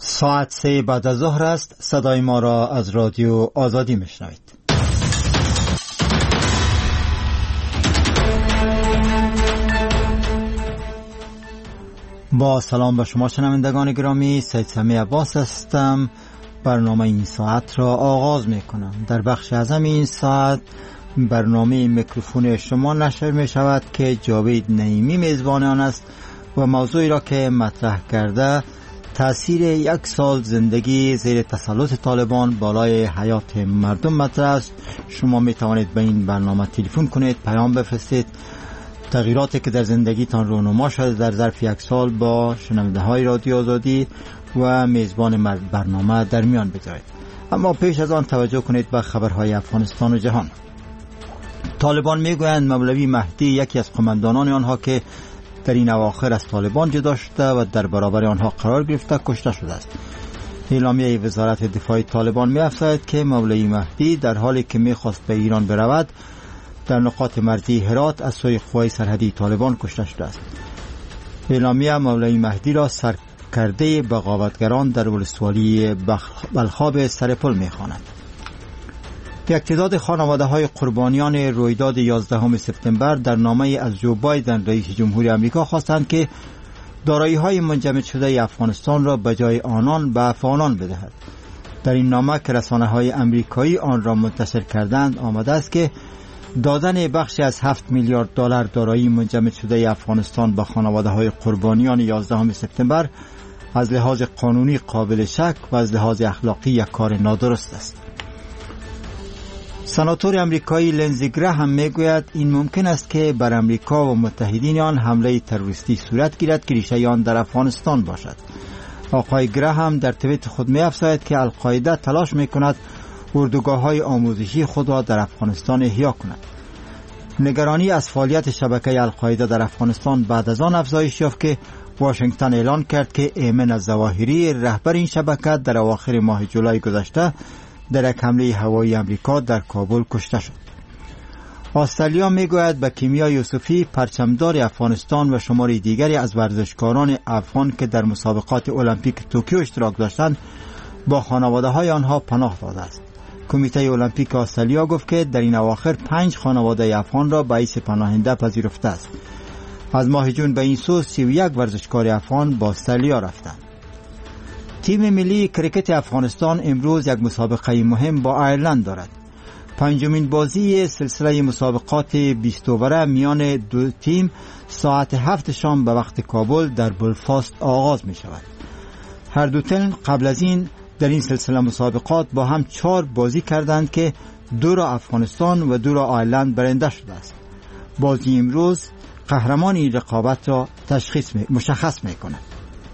ساعت 3 بعد از ظهر است. صدای ما را از رادیو آزادی میشنوید. با سلام به شما شنوندگان گرامی، سید سمیع عباس هستم. برنامه این ساعت را آغاز میکنم. در بخش اعظم این ساعت برنامه میکروفون شما نشر می شود که جاوید نعیمی میزبان آن است و موضوعی را که مطرح کرده تأثیر 1 سال زندگی زیر تسلط طالبان بالای حیات مردم مطرح است. شما می توانید به این برنامه تلفن کنید، پیام بفرستید، تغییراتی که در زندگیتان رونما شده در ظرف 1 سال با شنونده های رادیو آزادی و میزبان برنامه در میان بگذارید. اما پیش از آن توجه کنید به خبرهای افغانستان و جهان. طالبان میگویند مولوی مهدی یکی از قماندانان آنها که در این اواخر از طالبان جدا شده و در برابر آنها قرار گرفته کشته شده است. اعلامیه وزارت دفاع طالبان می‌افزاید که مولوی مهدی در حالی که می‌خواست به ایران برود در نقاط مرزی هرات از سوی قوای سرحدی طالبان کشته شده است. اعلامیه مولوی مهدی را سرکرده بغاوتگران در ولسوالی بلخاب سرپل می‌خواند. یک تعداد خانواده‌های قربانیان رویداد 11 سپتامبر در نامه از جو بایدن رئیس جمهوری آمریکا خواستند که دارایی‌های منجمد شده افغانستان را به جای آنان به افغانان بدهد. در این نامه که رسانه‌های آمریکایی آن را منتشر کردند آمده است که دادن بخشی از 7 میلیارد دلار دارایی منجمد شده افغانستان به خانواده‌های قربانیان 11 سپتامبر از لحاظ قانونی قابل شک و از لحاظ اخلاقی یک کار نادرست است. سناتور آمریکایی لنزی گراهم میگوید این ممکن است که بر آمریکا و متحدین آن حمله تروریستی صورت گیرد که ریشه آن در افغانستان باشد. آقای گراهم در توییت خود می‌افزاید که القاعده تلاش می‌کند اردوگاه‌های آموزشی خود را در افغانستان احیا کند. نگرانی از فعالیت شبکه القاعده در افغانستان بعد از آن افزایش یافت که واشنگتن اعلان کرد که ایمن الظواهری رهبر این شبکه در اواخر ماه جولای گذشته در یک حمله هوایی آمریکا در کابل کشته شد. استرالیا میگوید به کیمیا یوسفی پرچمدار افغانستان و شماری دیگری از ورزشکاران افغان که در مسابقات المپیک توکیو اشتراک داشتند با خانواده‌های آنها پناه داده است. کمیته المپیک استرالیا گفت که در این اواخر 5 خانواده افغان را به حیث پناهنده پذیرفته است. از ماه جون به این سو 31 ورزشکار افغان با استرالیا رفتند. تیم ملی کرکت افغانستان امروز یک مسابقه مهم با ایرلند دارد. 5مین بازی سلسله مسابقات 20 اووره میان دو تیم ساعت 7 شام به وقت کابل در بلفاست آغاز می شود. هر دو تیم قبل از این در این سلسله مسابقات با هم 4 بازی کردند که 2 را افغانستان و 2 را ایرلند برنده شده است. بازی امروز قهرمان این رقابت را مشخص می کند.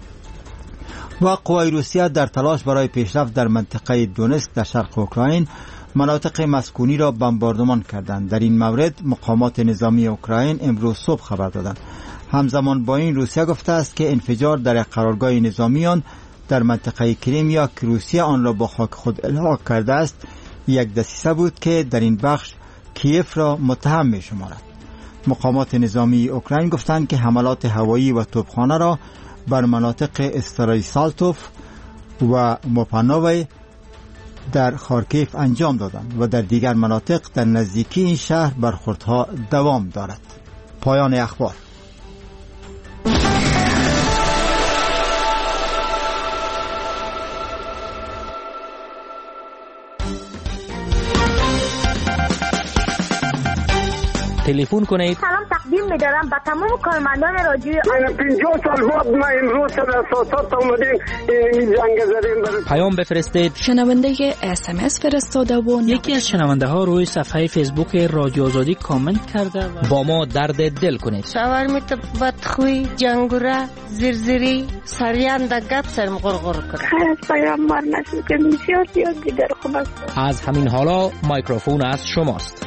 و قوای روسیه در تلاش برای پیشرفت در منطقه دونسک در شرق اوکراین مناطق مسکونی را بمباردمان کردند. در این مورد مقامات نظامی اوکراین امروز صبح خبر دادند. همزمان با این روسیه گفته است که انفجار در یک قرارگاه نظامی آن در منطقه کریمیا که روسیه آن را با خاک خود الحاق کرده است یک دسیسه بود که در این بخش کیف را متهم می شمارد. مقامات نظامی اوکراین گفتند که حملات هوایی و توپخانه را بر مناطق استرایسالتوف و موپانوی در خارکیف انجام دادند و در دیگر مناطق در نزدیکی این شهر برخوردها دوام دارد. پایان اخبار. تلفن کنید. سلام تقدیم می‌دارم به تمام کارمندان رادیو. 50 سال بعد ما امروز سر اساسات اومدیم این جنگ زدیم. پیام بفرستید. شنونده SMS فرستاده و یکی از شنونده ها روی صفحه فیسبوک رادیو آزادی کامنت کرده و با ما درد دل کنید. شاورمیت بدخوی جنگوره زرزری سریان دگت سرم غرغر کرد. خیر پیام مار نشد که بسیار زیاد دیگر خوب است. از همین حالا میکروفون از شماست.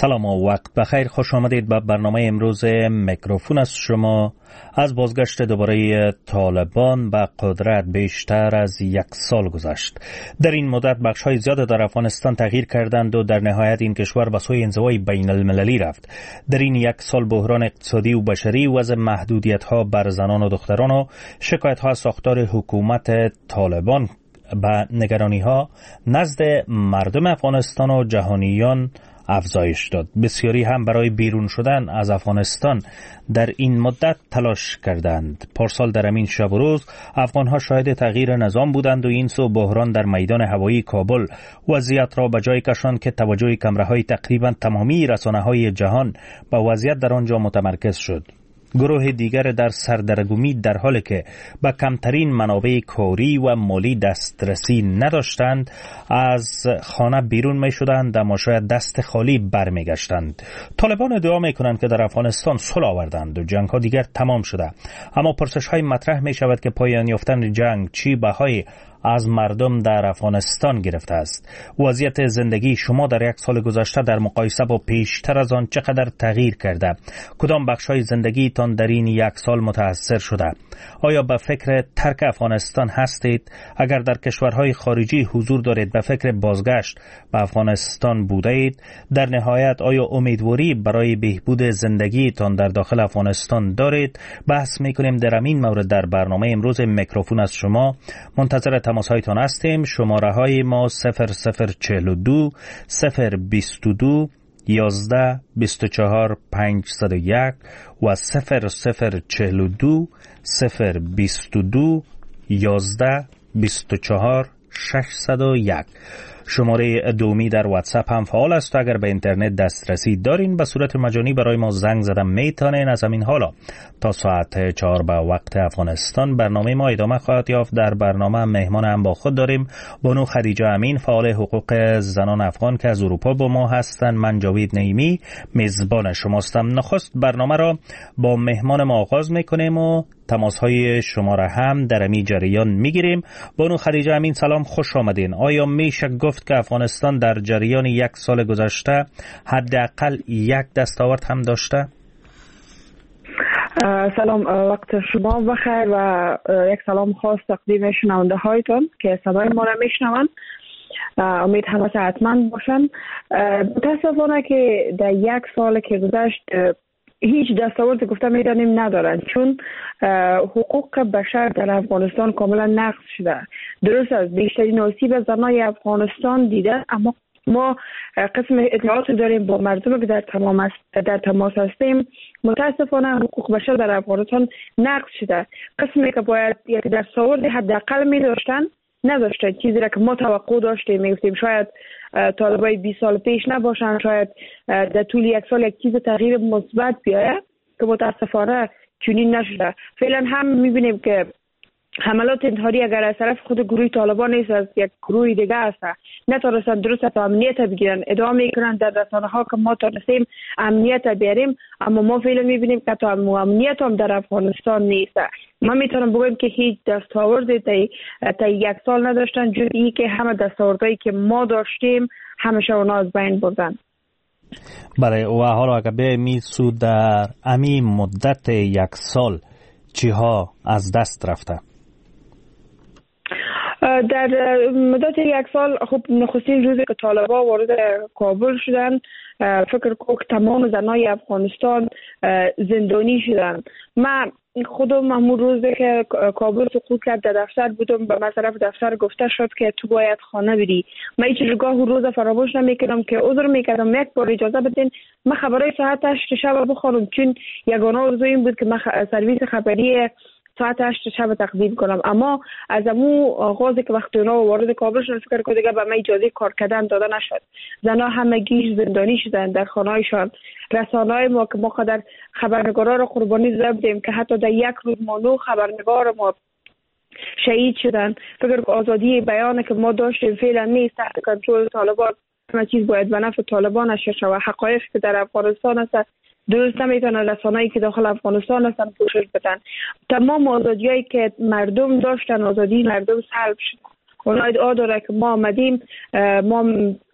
سلام و وقت بخیر. خوش آمدید به برنامه امروز میکروفون از شما. از بازگشت دوباره طالبان به قدرت بیشتر از 1 سال گذشت. در این مدت بخش‌های زیاد در افغانستان تغییر کردند و در نهایت این کشور به سوی انزوای بین المللی رفت. در این 1 سال بحران اقتصادی و بشری، وضع محدودیت‌ها بر زنان و دختران و شکایت‌ها از ساختار حکومت طالبان به نگرانی‌ها نزد مردم افغانستان و جهانیان افزایش داد. بسیاری هم برای بیرون شدن از افغانستان در این مدت تلاش کردند. پارسال در همین شب و روز افغانها شاهد تغییر نظام بودند و این سو بحران در میدان هوایی کابل وضعیت را به جای کشاند که توجه کامراهای تقریبا تمامی رسانه‌های جهان به وضعیت در آنجا متمرکز شد. گروه دیگر در سردرگمی در حالی که به کمترین منابع کاری و مالی دسترسی نداشتند از خانه بیرون می شدند و شاید دست خالی برمی گشتند. طالبان ادعا می کنند که در افغانستان صلح آوردند و جنگ ها دیگر تمام شده، اما پرسش های مطرح می شود که پایان یافتن جنگ چی بهای از مردم در افغانستان گرفته است. وضعیت زندگی شما در 1 سال گذشته در مقایسه با پیشتر از آن چقدر تغییر کرده؟ کدام بخش‌های زندگیتان در این 1 سال متاثر شده؟ آیا به فکر ترک افغانستان هستید؟ اگر در کشورهای خارجی حضور دارید به فکر بازگشت به افغانستان بوده اید؟ در نهایت آیا امیدواری برای بهبود زندگیتان در داخل افغانستان دارید؟ بحث می‌کنیم در این مورد در برنامه امروز میکروفون از شما. منتظر تماس هایتان هستیم. شماره های ما 0042 022 11 24 501 و 0042 022 11 24 601. شماره دومی در واتساپ هم فعال است. اگر به اینترنت دسترسی دارین به صورت مجانی برای ما زنگ زدن میتونین. از همین حالا تا ساعت 4 به وقت افغانستان برنامه ما ادامه خواهد یافت. در برنامه مهمان هم با خود داریم بانو خدیجه امین، فعال حقوق زنان افغان که از اروپا با ما هستند. من جاوید نعیمی میزبان شماستم. نخست برنامه را با مهمان ما آغاز میکنیم و تماس‌های شما را هم در این جریان میگیریم. بانو خدیجه امین سلام، خوش آمدین. آیا میشه گفت که افغانستان در جریان 1 سال گذشته حداقل 1 دستاورد هم داشته؟ سلام، وقت شما بخیر و یک سلام خاص تقدیم شنونده هایتون که صدای ما را میشنوند. امید همه صحتمند باشن. متاسفانه که در 1 سال که گذشت هیچ دستاورد گفته میدانیم ندارن، چون حقوق بشر در افغانستان کاملا نقض شده. درست است بیشترین آسیب زنای افغانستان دیده، اما ما قسم اطلاعات داریم با مردم که در تماس هستیم. متاسفانه حقوق بشر در افغانستان نقض شده. قسمی که باید یک دستاورد حداقل می داشتن نداشته. چیزی را که ما توقع داشتیم، میگفتیم شاید طالبای 20 سال پیش نباشن، شاید در طول 1 سال یک چیز تغییر مثبت بیاید که متاسفانه چنین نشده. فعلا هم میبینیم که حملات انتحاری اگر از طرف خود گروه طالبان نیست، از یک گروه دیگه است، نتونستن درست تا امنیت بگیرن. ادعا میکنن در رسانه ها که ما تونستیم امنیت بیاریم، اما ما فعلا میبینیم که تا امنیت هم در افغانستان نیست. ما میتونم بگم که هیچ دستاوردی تا 1 سال نداشتن، جز این که همه دستاوردهایی که ما داشتیم همشه اونا از بین بردن. بله، و حالا اگر به میسو در امی مدت 1 سال چیها از دست رفته؟ در مدت 1 سال خب نخستین روزی که طالبان وارد کابل شدن، فکر کنم تمام زنای افغانستان زندانی شدن. من خودم همون روزی که کابل سقوط کرد در دفتر بودم، به من طرف دفتر گفته شد که تو باید خانه بری. من هیچ جگاه روز فراموش نمیکردم که عذر میکردم یک بار اجازه بدین من خبرهای ساعت 8 شب بخونم، چون یگانه آرزو این بود که من سرویس خبری ساعت 8 شب تقدیم کنم. اما از امو آغازی که وقتی اونا وارد کابل شدن فکر کنم دیگه به من اجازه کار کردن داده نشد. زنها همگی زندانی شدن در خانه‌هایشان. رسانه‌های ما که ما قدر خبرنگارا رو قربانی زدیم که حتی در 1 روز ما 9 خبرنگار ما شهید شدن. فکر کنم آزادی بیان که ما داشتیم فعلا نیست، تحت کنترل طالبان. همه چیز باید به نفع طالبان شه و حقایق که در افغانستان هست درست نمیتونن رسانه‌ای که داخل افغانستان هستن پوشش بدن. تمام آزادیایی که مردم داشتن، آزادی مردم سلب شد. اونا ادعا داره که ما آمدیم، ما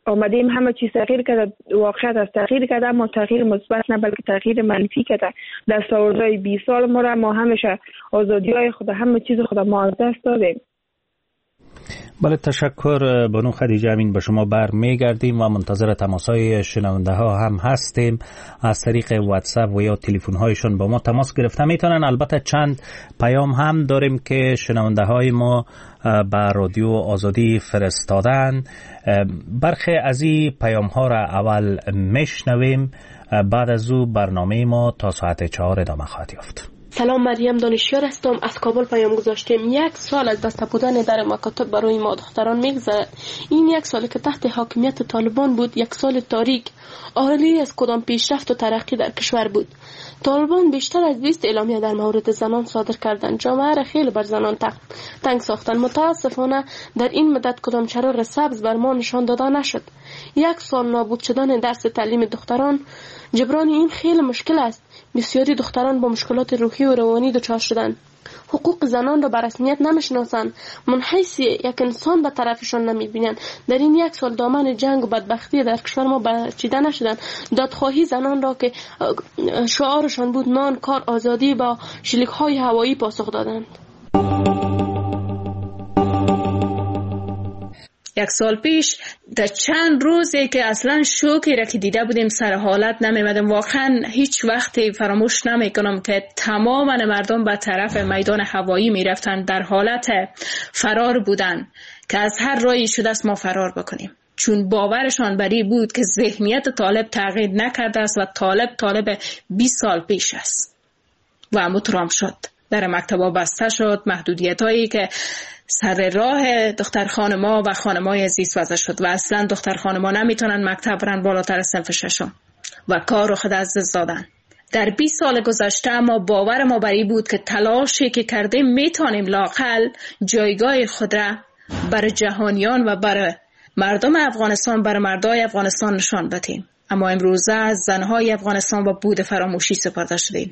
آمدیم همه چیز تغییر کرده، واقعیت از تغییر کرده، اما تغییر مثبت نه بلکه تغییر منفی کرده. دستاوردهای 20 سال ما همیشه آزادی‌های خود، همه چیز خود ما از دست دادیم. بله، تشکر بانو خدیجه امین. به شما برمیگردیم و منتظر تماس‌های شنونده ها هم هستیم. از طریق واتساپ و یا تلفن هایشون با ما تماس گرفته میتونن. البته چند پیام هم داریم که شنونده های ما به رادیو آزادی فرستادن. برخی از این پیام ها را اول میشنویم، بعد از او برنامه ما تا ساعت 4 ادامه خواهد یافت. سلام، مریم دانشیار هستم. از کابل پیام گذاشتیم. 1 سال از بسته بودن در مکاتب برای ما دختران میگذرد. این 1 سال که تحت حاکمیت طالبان بود 1 سال تاریک، آرلی از کدام پیشرفت و ترقی در کشور بود. طالبان بیشتر از 20 اعلامیه در مورد زنان صادر کردند. جامعه را خیلی بر زنان تنگ ساختند. متاسفانه در این مدت کدام چراغ سبز بر ما نشان داده نشد. 1 سال نابود شدن درس تعلیم دختران، جبران این خیلی مشکل است. بسیاری دختران با مشکلات روحی و روانی دچار شدند. حقوق زنان را به رسمیت نمیشناسند. من حیث یک انسان به طرفشان نمیبینند. در این 1 سال دامن جنگ و بدبختی در کشور ما برچیده نشدند. دادخواهی زنان را که شعارشان بود نان، کار، آزادی، با شلیک‌های هوایی پاسخ دادند. 1 سال پیش در چند روزی که اصلا شوکی را که دیده بودیم سر حالت نمیمدم. واقعا هیچ وقتی فراموش نمیکنم که تمام مردم به طرف میدان هوایی میرفتن، در حالت فرار بودن که از هر راهی شده است ما فرار بکنیم، چون باورشان بر این بود که ذهنیت طالب تغییر نکرده است و طالب 20 سال پیش است و مترام شد. در مکتبا بسته شد، محدودیت هایی که سر راه دختر خانما و خانمای زیست وضع شد و اصلا دختر خانما نمیتونن مکتب برن بالاتر صنف 6 و کار رو خود از دست دادن. در 20 سال گذشته ما باور ما بر این بود که تلاشی که کردیم میتونیم لااقل جایگاه خود را بر جهانیان و بر مردم افغانستان، بر مردای افغانستان نشان بدیم. اما امروزه از زنهای افغانستان با بود فراموشی سپرده شدیم.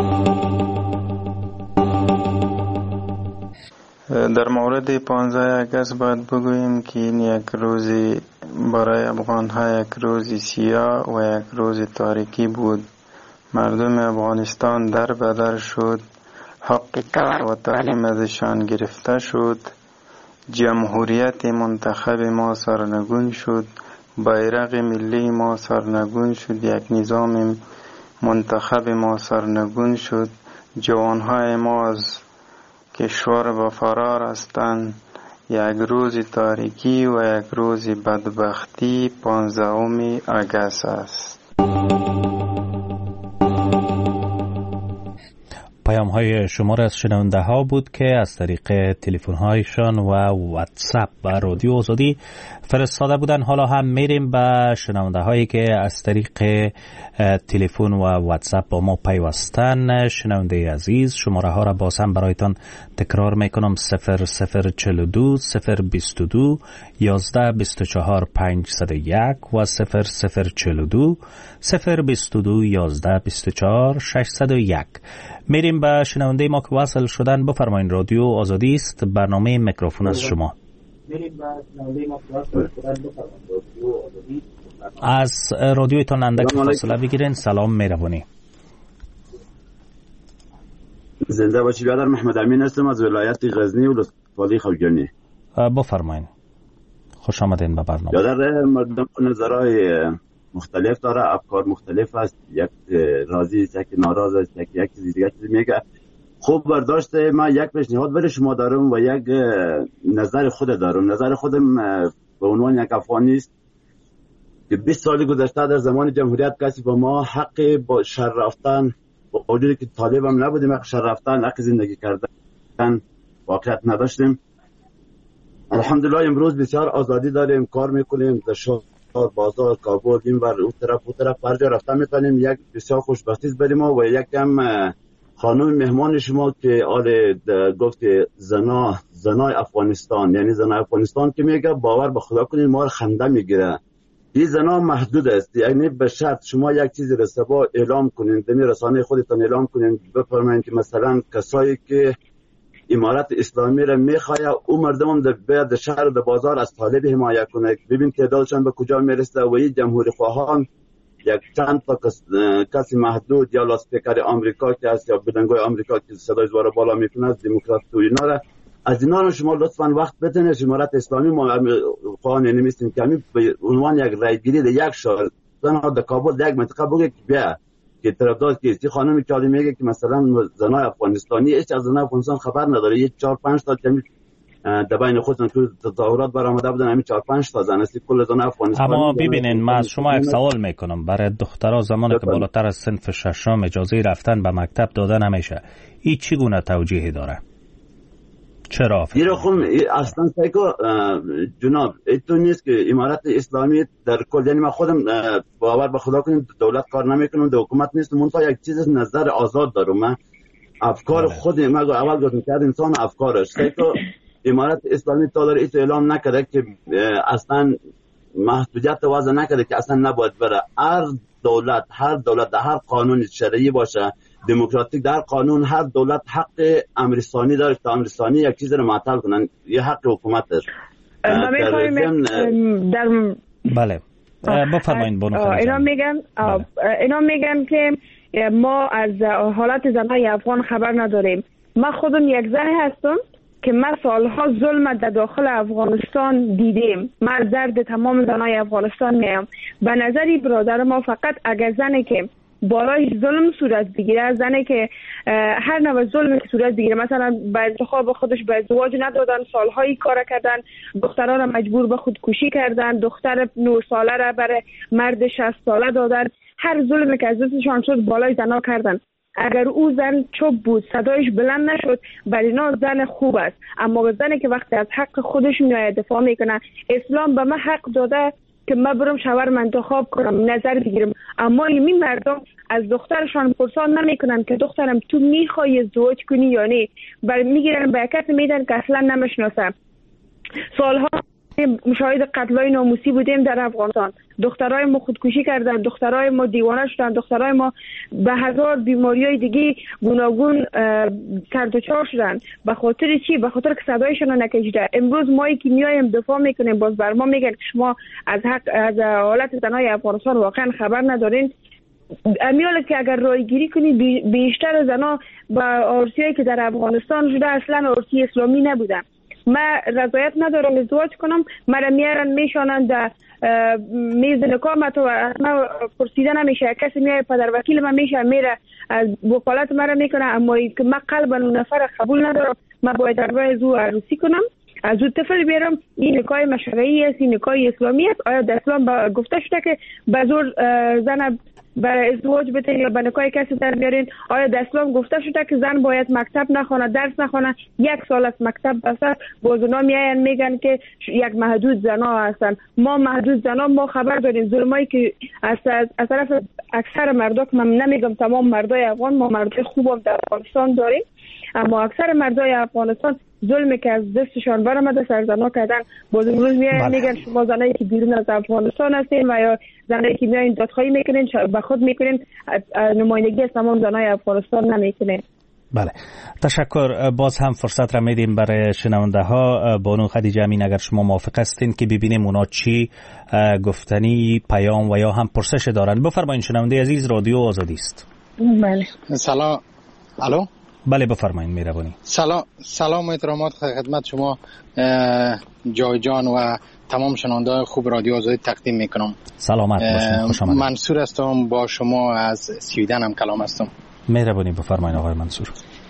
در مورد 15 اگست باید بگوییم که این یک روزی برای افغان‌ها یک روزی سیاه و یک روز تاریکی بود. مردم افغانستان در بدر شد، حق کار و تعلیم ازشان گرفته شد، جمهوریت منتخب ما سرنگون شد، بیرق ملی ما سرنگون شد، یک نظام منتخب ما سرنگون شد، جوانهای ما از کشور به فرار هستند. یک روز تاریکی و یک روز بدبختی 15 اگست است. پیام های شما را از شنونده ها بود که از طریق تلفن هایشان و واتساپ و رادیو آزادی فرستاده بودن. حالا هم میریم به شنونده هایی که از طریق تلفن و واتساپ با ما پیوستن. شنونده عزیز، شماره ها را باز هم برایتان تکرار میکنم: 0042 022 11 24 501 و 0042 022 11 24 601. میریم به شنونده ما که وصل شدن. بفرمایید، رادیو آزادی است، برنامه میکروفون از شما. از رادیویتان اندک فاصله بگیرین. سلام، مهربانی. زنده باشی برادر. محمد امین هستم از ولایت غزنی و ولسوالی خوجانی. بفرمایید، خوش آمدین به برنامه. برادر، مردم نظرهای مختلف داره، افکار مختلف است. یک راضی است، یک ناراض است، یک چیز دیگه میگه. خوب برداشت. من یک پیشنهاد برای شما دارم و یک نظر خود دارم. نظر خودم به عنوان یک افغانی است که 20 سال گذشته در زمان جمهوریت کسی با ما حق با شهر رفتن، با وجودی که طالب هم نبودیم، حق شهر رفتن، حق زندگی کردن واقعیت نداشتیم. الحمدلله امروز بسیار آزادی داریم، کار میکنیم در شهر، بازار، کابل، این ور اون طرف هر جا رفتن میتونیم. یک بسیار خوشبختی بریم و یک کم خانم مهمان شما که گفت زنای افغانستان، یعنی زنای افغانستان که میگه باور به خدا کنید ما خنده میگیره. این زنا محدود است، یعنی به شرط شما یک چیزی را سبا اعلام کنین، در رسانه خودتان اعلام کنین، بفرمایید که مثلا کسایی که امارت اسلامی را میخواد او مردم در شهر و بازار از طالب حمایت کنه. ببین تعدادشان به کجا میرسه و این جمهوری خواهان یک چند تا کسی محدود یا لاسپیکر آمریکا که هست یا بلنگوی آمریکا که صدای زوار بالا میکنه از دموکرات و اینا را از اینا رو شما لطفاً وقت بتونه. امارت اسلامی ما خواهان نمیستیم که همین به عنوان یک رایگیری در یک شهر زنها در کابل در یک منطقه بگه که بیا که طرفدار کیستی خانم کاری میگه که مثلا زنای افغانستانی هیچ از زنای افغانستان خبر نداره. یه 4-5 تا کمی در بین خودشون تو تظاهرات برآمده بودن، همین 4-5 تا زن است کل زنای افغانستان. اما ببینین من از شما یک سوال میکنم، برای دخترها زمانی که بالاتر از صنف ششم اجازه رفتن به مکتب داده نمیشه، این چگونه توجیهی داره؟ چرا؟ این خون اصلا سایکو جناب ایتو نیست که امارت اسلامی در کل، یعنی من خودم باور به خدا کنیم دولت کار نمیکنم، در حکومت نیست، منتها یک چیز نظر آزاد دارم. من افکار خود من اول گفتم که انسان افکارش سایکو امارت اسلامی تا داره ایتو اعلام نکرده که اصلا محدودیت وضع نکرده که اصلا نباید بره. هر دولت در هر قانون شرعی باشه دموکراتیک در قانون هر دولت حق امرثانی داره تا امرثانی یک چیز رو معطل کنن، یه حق حکومت است. بله بفرمایید. اینا میگن که ما از حالت زنهای افغان خبر نداریم. من خودم یک زن هستم که من سالها ظلم در داخل افغانستان دیدیم. من درد تمام زنهای افغانستان میم. به نظری برادر ما فقط اگر زنی که بالای ظلم صورت بگیره، زنی که هر نوع ظلمی که صورت بگیره، مثلا به انتخاب خودش به ازدواج ندادن، سالهایی کار کردن، دختران را مجبور به خودکشی کردن، دختر 9 ساله را برای مرد 60 ساله دادن، هر ظلمی که از دستشان شد بالای زنا کردن. اگر او زن چوب بود صدایش بلند نشد، برای اینا زن خوب است. اما زنی که وقتی از حق خودش میاد دفاع میکنه، اسلام به من حق داده که من برم شوهرم انتخاب کنم، نظر بگیرم، اما این مردم از دخترشان پرسان نمیکنن که دخترم تو میخوای ازدواج کنی یا نه، میگیرن به کسی میدن که اصلا نمیشناسن. سالها مشاهد قتلای ناموسی بودیم در افغانستان. دخترای ما خودکشی کردن، دخترای ما دیوانه شدن، دخترای ما به هزار بیماریای دیگه گوناگون سردچار شدن. به خاطر چی؟ به خاطر که صدایشون نکشیده. امروز ما که میایم دفاع میکنیم، باز بر ما میگن که شما از حالت زنای افغانستان واقعا خبر ندارین. امیال که اگر رایگیری کنی بیشتر زنا با عرصه‌ای که در افغانستان شده اصلا عرصه اسلامی نبودن. من رضایت ندارم ازدواج کنم، مرا میارن میشانن در میز نکاح، من تو اصلا پرسیده نمیشه، کسی میاد پدر وکیل من میشه میره از وکالت مرا میکنه، اما که من قلبا اون نفر قبول ندارم، من باید در از او عروسی کنم، از او طفل بیارم. این نکاح مشرعی است، این نکاح اسلامی است. آیا در اسلام گفته شده که به زور زن برای ازدواج بتین یا به نکاح کسی در بیارین؟ آیا در اسلام گفته شده که زن باید مکتب نخونه، درس نخونه، 1 سال از مکتب بسر؟ باز اونا میاین میگن که یک محدود زنا هستن. ما محدود زنا ما خبر داریم. ظلمایی که از طرف اکثر مردم، من نمیگم تمام مردای افغان، ما مردای خوبم در افغانستان داریم، اما اکثر مردای افغانستان ظلمی که از دستشان برآمده سرزنا کردن. باز امروز میگن شما زنایی که بیرون از افغانستان هستین و یا زنایی که میایین دادخواهی میکنین به خود میکنین، نمایندگی از تمام زنای افغانستان نمیکنین. بله تشکر. باز هم فرصت را میدیم برای شنونده ها. بانو خدیجه امین اگر شما موافق هستین که ببینیم اونا چی گفتنی، پیام و یا هم پرسش دارن. بفرمایید شنونده عزیز، رادیو آزادی است. بله سلام. الو بله بفرمایید مهربانی. سلام و احترامات خدمت شما جای جان و تمام شنونده‌های خوب رادیو آزادی تقدیم میکنم. سلامت باشید. خوش آمدید. منصور هستم، با شما از سویدن هم کلام هستم. مهربانی بفرمایید آقای منصور.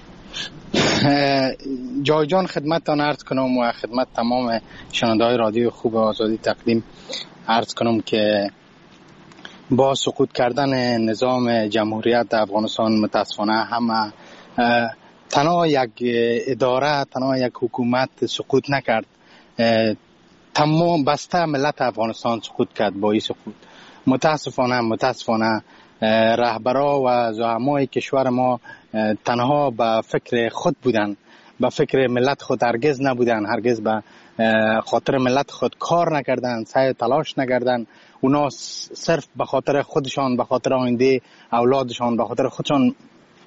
جای جان خدمتتان عرض کنم و خدمت تمام شنونده‌های رادیو خوب آزادی تقدیم عرض کنم که با سقوط کردن نظام جمهوریت افغانستان متاسفانه هم تنها یک اداره، تنها یک حکومت سقوط نکرد، تمام بسته ملت افغانستان سقوط کرد. با این سقوط متاسفانه رهبرا و زعمای کشور ما تنها به فکر خود بودن، به فکر ملت خود هرگز نبودن، هرگز به خاطر ملت خود کار نکردن، سعی تلاش نکردن. اونا صرف به خاطر خودشان، به خاطر آینده اولادشان، به خاطر خودشان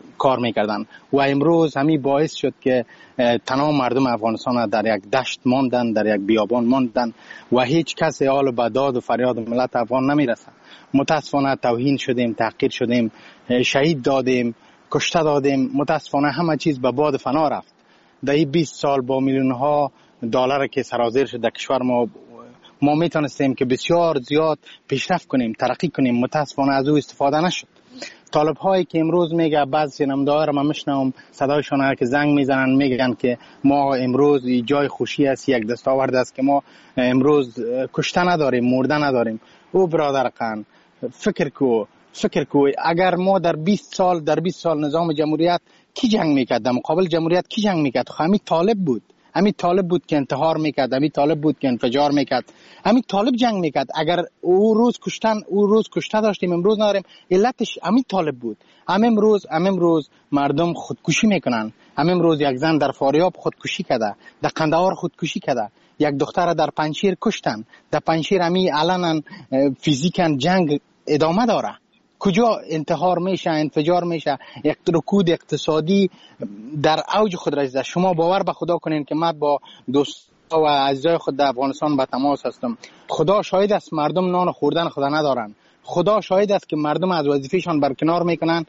کار میکردن و امروز همین باعث شد که تمام مردم افغانستان در یک دشت ماندن، در یک بیابان ماندن و هیچ کسی حال به داد و فریاد ملت افغان نمیرسه. متاسفانه توهین شدیم، تحقیر شدیم، شهید دادیم، کشته دادیم. متاسفانه همه چیز به باد فنا رفت. در این 20 سال با میلیون ها دلار که سرازیر شد در کشور ما میتونستیم که بسیار زیاد پیشرفت کنیم، ترقی کنیم. متاسفانه از او استفاده نشد. طالب هایی که امروز میگه بعضی نمادهای را من میشنوم صدایشان که زنگ میزنن میگن که ما امروز جای خوشی است، یک دستاورد است که ما امروز کشته نداریم، مرده نداریم. او برادر قن فکر کو اگر ما در 20 سال نظام جمهوریت کی جنگ میکرد؟ در مقابل جمهوریت کی جنگ میکرد؟ همین طالب بود که انتحار میکرد، همین طالب بود که انفجار میکرد، همین طالب جنگ میکرد. اگر او روز کشته داشتیم امروز نداریم، علتش همین طالب بود. امروز مردم خودکشی میکنن. امروز یک زن در فاریاب خودکشی کرده، در قندهار خودکشی کرده، یک دختر در پنجشیر کشتن. در پنجشیر همین علنا فیزیکن جنگ ادامه داره. کجا انتحار میشه، انفجار میشه، یک رکود اقتصادی در اوج خود رسیده. شما باور به خدا کنین که من با دوستا و عزیزای خود در افغانستان به تماس هستم. خدا شاهد است مردم نان خوردن خدا ندارن. خدا شاهد است که مردم از وظیفهشان برکنار میکنن.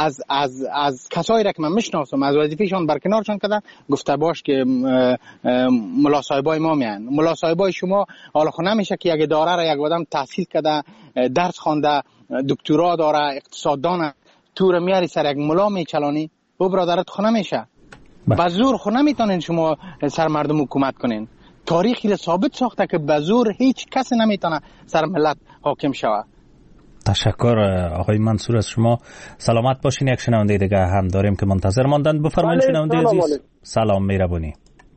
از کسایی را که من میشناسم از وظیفهشان برکنارشان کردن. گفته باش که ملا صاحبای ما میان. ملا صاحبای شما حالا خو نمیشه که یک اداره را یک آدم تحصیل کرده، درس خوانده، دکترا داره، اقتصاددان، تو رو میاری سر یک ملا میچلانی. او برادرت خو نمیشه. به زور خو نمیتونین شما سر مردم حکومت کنین. تاریخی را ثابت ساخته که به زور هیچ کس نمیتونه سر ملت حاکم شود. تشکر آقای منصور از شما. سلامت باشین. یک شنونده دیگه هم داریم که منتظر ماندن. بفرمایید شنونده عزیز. سلام مهربانی.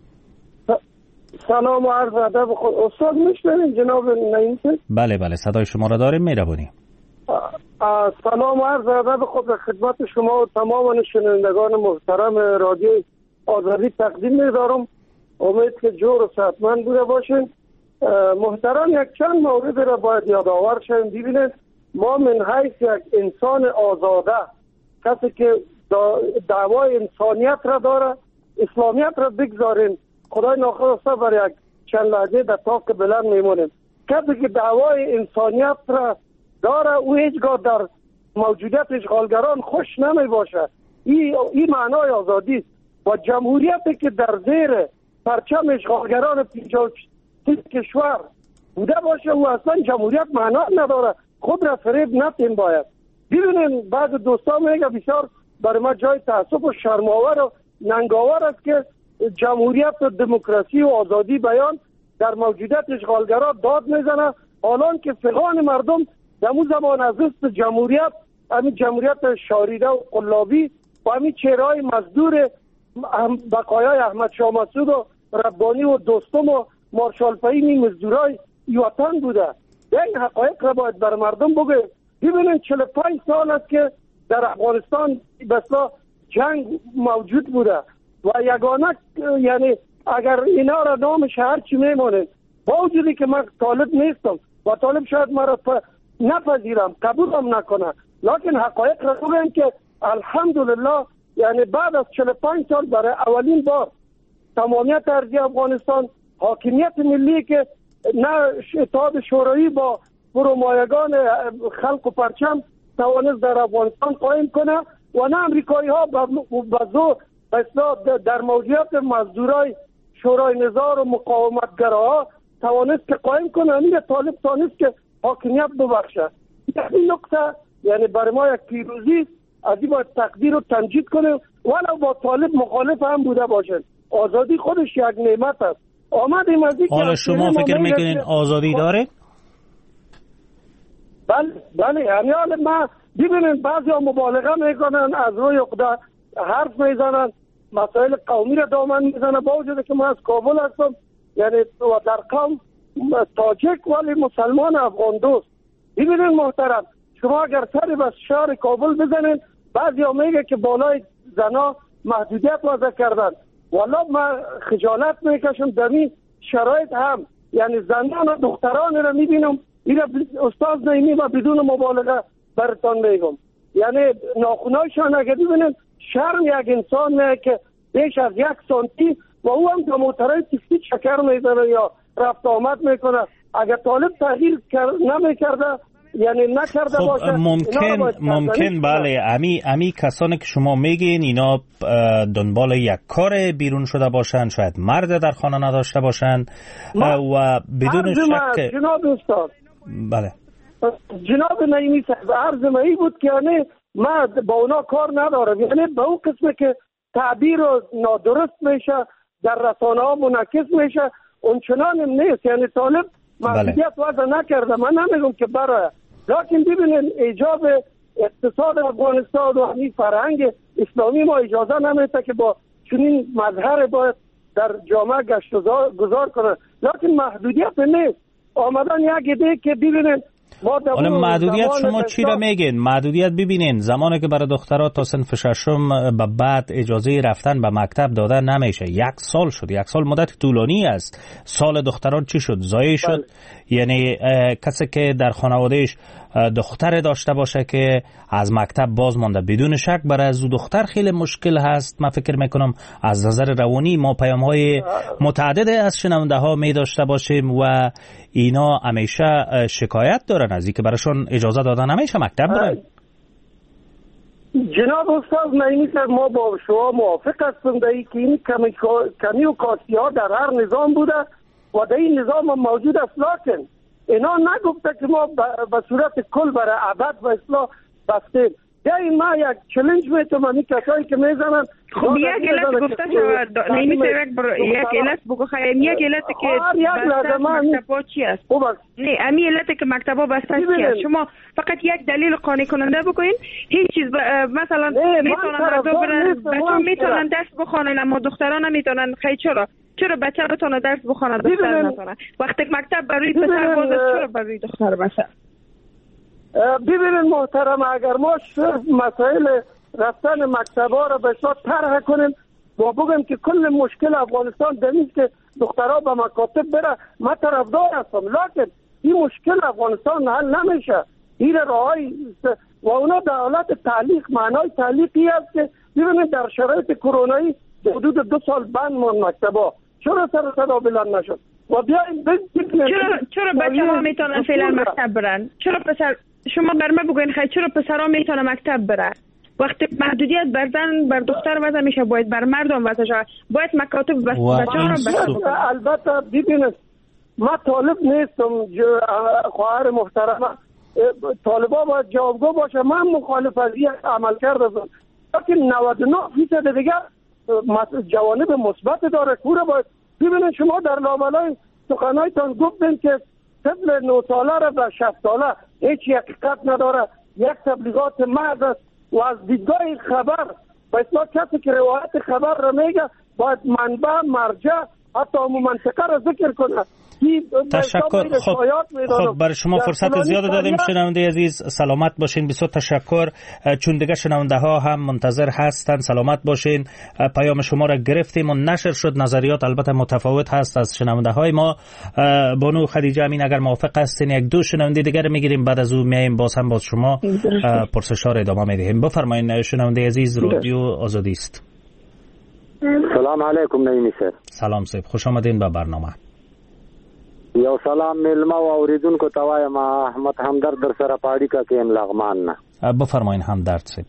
سلام و عرض ادب. استاد میشنوین جناب نعیم؟ بله صدای شما را داریم. مهربانی. سلام و عرض ادب خود خدمت شما و تمام شنوندگان محترم رادیو آزادی تقدیم می‌دارم. امید که جور و صحتمند بوده باشین. محترم یک چند مورد را باید یادآور شویم. ببینید ما من حیث یک انسان آزاده، کسی که دعوای انسانیت را داره، اسلامیت را بگذاریم، خدای ناخواسته بر یک چند لحظه در طاق بلند میمونیم. کسی که دعوای انسانیت را داره او هیچگاه در موجودیت اشغالگران خوش نمی باشه. این معنای آزادی و جمهوریتی که در زیر پرچم اشغالگران 56 کشور بوده باشه و اصلا جمهوریت معنا نداره. خود را فریب نتین باید. ببینین بعض دوستان میگه بسیار برای ما جای تاسف و شرم‌آور و ننگاور است که جمهوریت و دموکراسی و آزادی بیان در موجودیت اشغالگران داد میزنه، حالان که فقان مردم در اون زمان از است جمهوریت، همین جمهوریت شاریده و قلابی و همین چهرهای مزدور بقایای احمد شاه مسعود و ربانی و دوستم و مارشال فهیمی مزدورای وطن بوده. این حقایق را باید بر مردم بگه. ببینید 45 سال است که در افغانستان بسا جنگ موجود بوده و یگانه یعنی اگر اینا را نامش هرچی میمونه، با وجودی که من طالب نیستم و طالب شاید ما را نپذیرم، قبولم نکنه، لیکن حقایق را بگم که الحمدلله یعنی بعد از 45 سال برای اولین بار تمامیت ارضی افغانستان، حاکمیت ملی که نه اتحاد شوروی با فرومایگان خلق و پرچم توانست در افغانستان قایم کنه و نه امریکایی ها به زور در موجودیت مزدورای شورای نظار و مقاومتگراها توانست که قایم کنه. همین طالب توانست که حاکمیت ببخشه. این نکته یعنی برای ما یک پیروزی، از این باید تقدیر و تمجید کنیم ولو با طالب مخالف هم بوده باشد. آزادی خودش یک نعمت است. آمدیم از این حالا شما فکر میکنین آزادی داره؟ بله یعنی ما ببینید بعضی ها مبالغه میکنن، از روی عقده حرف میزنن، مسائل قومی را دامن میزنن، با وجود که من از کابل هستم یعنی و در قوم تاجک ولی مسلمان افغان دوست. ببینید محترم، شما اگر سری به شهر کابل بزنید بعضی ها میگه که بالای زنا محدودیت وضع کردن. والا من خجالت میکشم در این شرایط هم یعنی زنان و دختران را میبینم. این استاد نعیمی و بدون مبالغه برتان میگم یعنی ناخونایشان اگر ببینید شرم یک انسان نه که بیش از 1 سانتی و او هم که موترهای تیکسی چکر میزنه یا رفت آمد میکنه. اگر طالب تغییر نمیکرده یعنی نکرده باشه ممکن بله امی کسانی که شما میگین اینا دنبال یک کار بیرون شده باشن، شاید مرد در خانه نداشته باشن و بدون شک جناب استاد بله جناب نعیمی صاحب عرض من بود که یعنی ما با اونا کار ندارم، یعنی به اون قسمه که تعبیر نادرست میشه در رسانه ها منعکس میشه اونچنان نیست. یعنی طالب محدودیت وضع نکرده، من نمیگم که برای، لیکن ببینید ایجاب اقتصاد افغانستان و همین فرهنگ اسلامی ما اجازه نمیده که با چنین مظهر باید در جامعه گشت و گذار کنه، لیکن محدودیت نیست. آمدن یک ایده که ببینید حالا محدودیت شما چی را میگین؟ محدودیت ببینین زمانی که برای دخترها تا صنف ششم به بعد اجازه رفتن به مکتب دادن نمیشه. 1 سال شد، 1 سال مدت طولانی است. سال دختران چی شد؟ ضایع شد. یعنی کسی که در خانوادهش دختر داشته باشه که از مکتب باز مانده، بدون شک برای از دختر خیلی مشکل هست. من فکر میکنم از نظر روانی ما پیام‌های متعدد از شنونده ها می داشته باشیم و اینا همیشه شکایت دارن از اینکه براشون اجازه دادن نمیشه مکتب برن. جناب استاد نعیمی صاحب ما با شما موافق هستم در که این کمی و کاستی ها در هر نظام بوده و در این نظام هم موجود است، لیکن اینا نگفته که ما به صورت کل برای ابد و اصلاح بستیم. یعنی ما یک چلنج میتونم این کسایی که میزنن خب یک علت گفته شود نعیمی صاحب یک علت بگو خیلی یک علت که بسته مکتبا چی است؟ نه امی علت که مکتبا بسته چی است؟ شما فقط یک دلیل قانع کننده بگوین. هیچ چیز مثلا میتونن مردم برن بچه میتونن درس بخوانن اما دختران نمیتونن. خیلی چرا بچه بتونه درس بخونه دختر نتونه؟ وقتی مکتب برای پسر باز است چرا برای دختر باشه؟ ببینید محترم، اگر ما مسائل رفتن مکتبا را به صورت طرح کنیم و بگیم که کل مشکل افغانستان دمیست که دخترها به مکاتب بره، من طرفدار هستم، لیکن این مشکل افغانستان حل نمیشه. این راهی و اونا در حالت تعلیق، معنای تعلیقی است که ببینید در شرایط کرونایی حدود 2 سال بند ماند مکتبا، چرا سر صدا بلند نشد؟ و بیاین چرا بچه‌ها میتونن فعلا مکتب برن؟ چرا پسر شما بر من بگوین خیلی چرا پسرها میتونن مکتب برن؟ وقتی محدودیت بر زن بر دختر وضع میشه باید بر مردم وضع شود، باید مکاتب بچه‌ها را بسازن. البته ببینید ما طالب نیستم، خواهر محترمه، طالبا باید جوابگو باشه. من مخالف از این عمل کردم، لیکن 99% دیگه جوانب مثبت داره. کوره باید ببینید شما در لابلای سخنایتان گفتین که طفل 9 ساله را به 60 ساله هیچ حقیقت نداره، یک تبلیغات محض است و از دیدگاه خبر به اصطلاح کسی که روایت خبر را میگه باید منبع، مرجع، حتی منطقه را ذکر کنه. تشکر. خب برای شما فرصت زیاد دادیم شنونده عزیز، سلامت باشین. بسیار تشکر، چون دیگه شنونده ها هم منتظر هستن. سلامت باشین. پیام شما را گرفتیم و نشر شد. نظریات البته متفاوت هست از شنونده های ما. بانو خدیجه امین اگر موافق هستین 1-2 شنونده دیگر میگیریم، بعد از اون میایم باز شما پرسش‌ها را ادامه میدیم. بفرمایید شنونده عزیز، رادیو آزادی است. سلام علیکم نعیمی صاحب. سلام صاحب، خوش آمدین به برنامه. یو سلام ملما و اوریدونکو ته وایم احمد همدرد در سره پاړی کا کیم لغمان نه. بفرمایئ همدرد صاحب.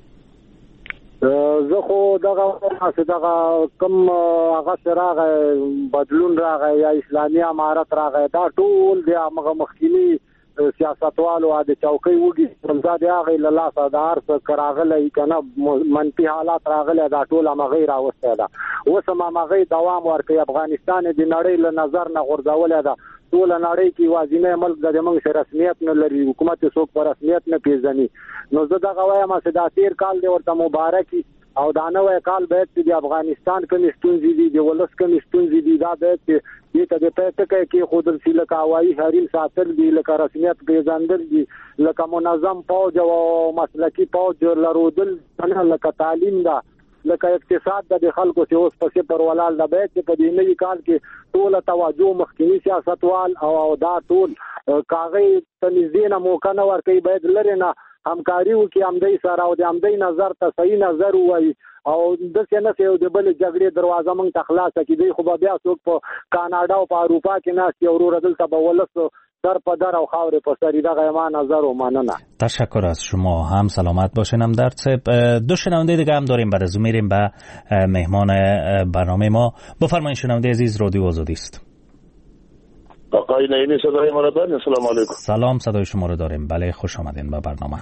زه خو دغه کوم هغه سره بدلون راغی یا اسلامي امارت راغی، دا ټول د هغه مخکینی سیاستوالو د چوکۍ وږي څنګه دی هغه له لاسه د هر څه راغلی کنه منفي حالات راغلی، دا ټول هغه راوسته ده. اوس هم هغه دوام ورکوي. افغانستان د نړۍ له نظر نه غورځولې ده. ټول نړۍ کې وازینه ملک د موږ سره رسمیت نه لري، حکومت څوک په رسمیت نه پیژني. نو زه دغه وایم چې دا تیر کال دی ورته مبارکي او دا نوې کال باید چې د افغانستان کومې ستونزې دي، د ولس کومې ستونزې دي، دا باید چې دې ته د پټکې کې خودل سي لکه هوایي حریم ساتل دي، لکه رسمیت پیژندل دي، لکه منظم پوج او مسلکی پوج لرودل، لکه تعلیم ده، لکه اقتصاد د خلکو چې اوس په صفر ولال د بیت په دې نوي کال کې ټول توجه مخکنی سیاستوال او دا ټول کاغذ تنظیم موقع نه ورکوي، باید لري نه همکاري وکړي همدې سره او د همدې نظر ته صحیح نظر ووایي او داسې نه یو د بل جګړې دروازه موږ ته خلاصه کړي. خو بیا څوک په کاناډا او په اروپا کې ناست یو وروره دلته به ولس در په در او خاورې په سر دغه ما نظر و مننه. تشکر از شما. هم سلامت باشین. هم درد صاحب. دو شنونده دیگه هم داریم، بعد از اون میریم به مهمان برنامه ما. بفرمایید شنونده عزیز، رادیو آزادی است. آقای نعیمی صدای ما را دارین؟ السلام علیکم. سلام، صدای شما را داریم. بله، خوش آمدین به برنامه.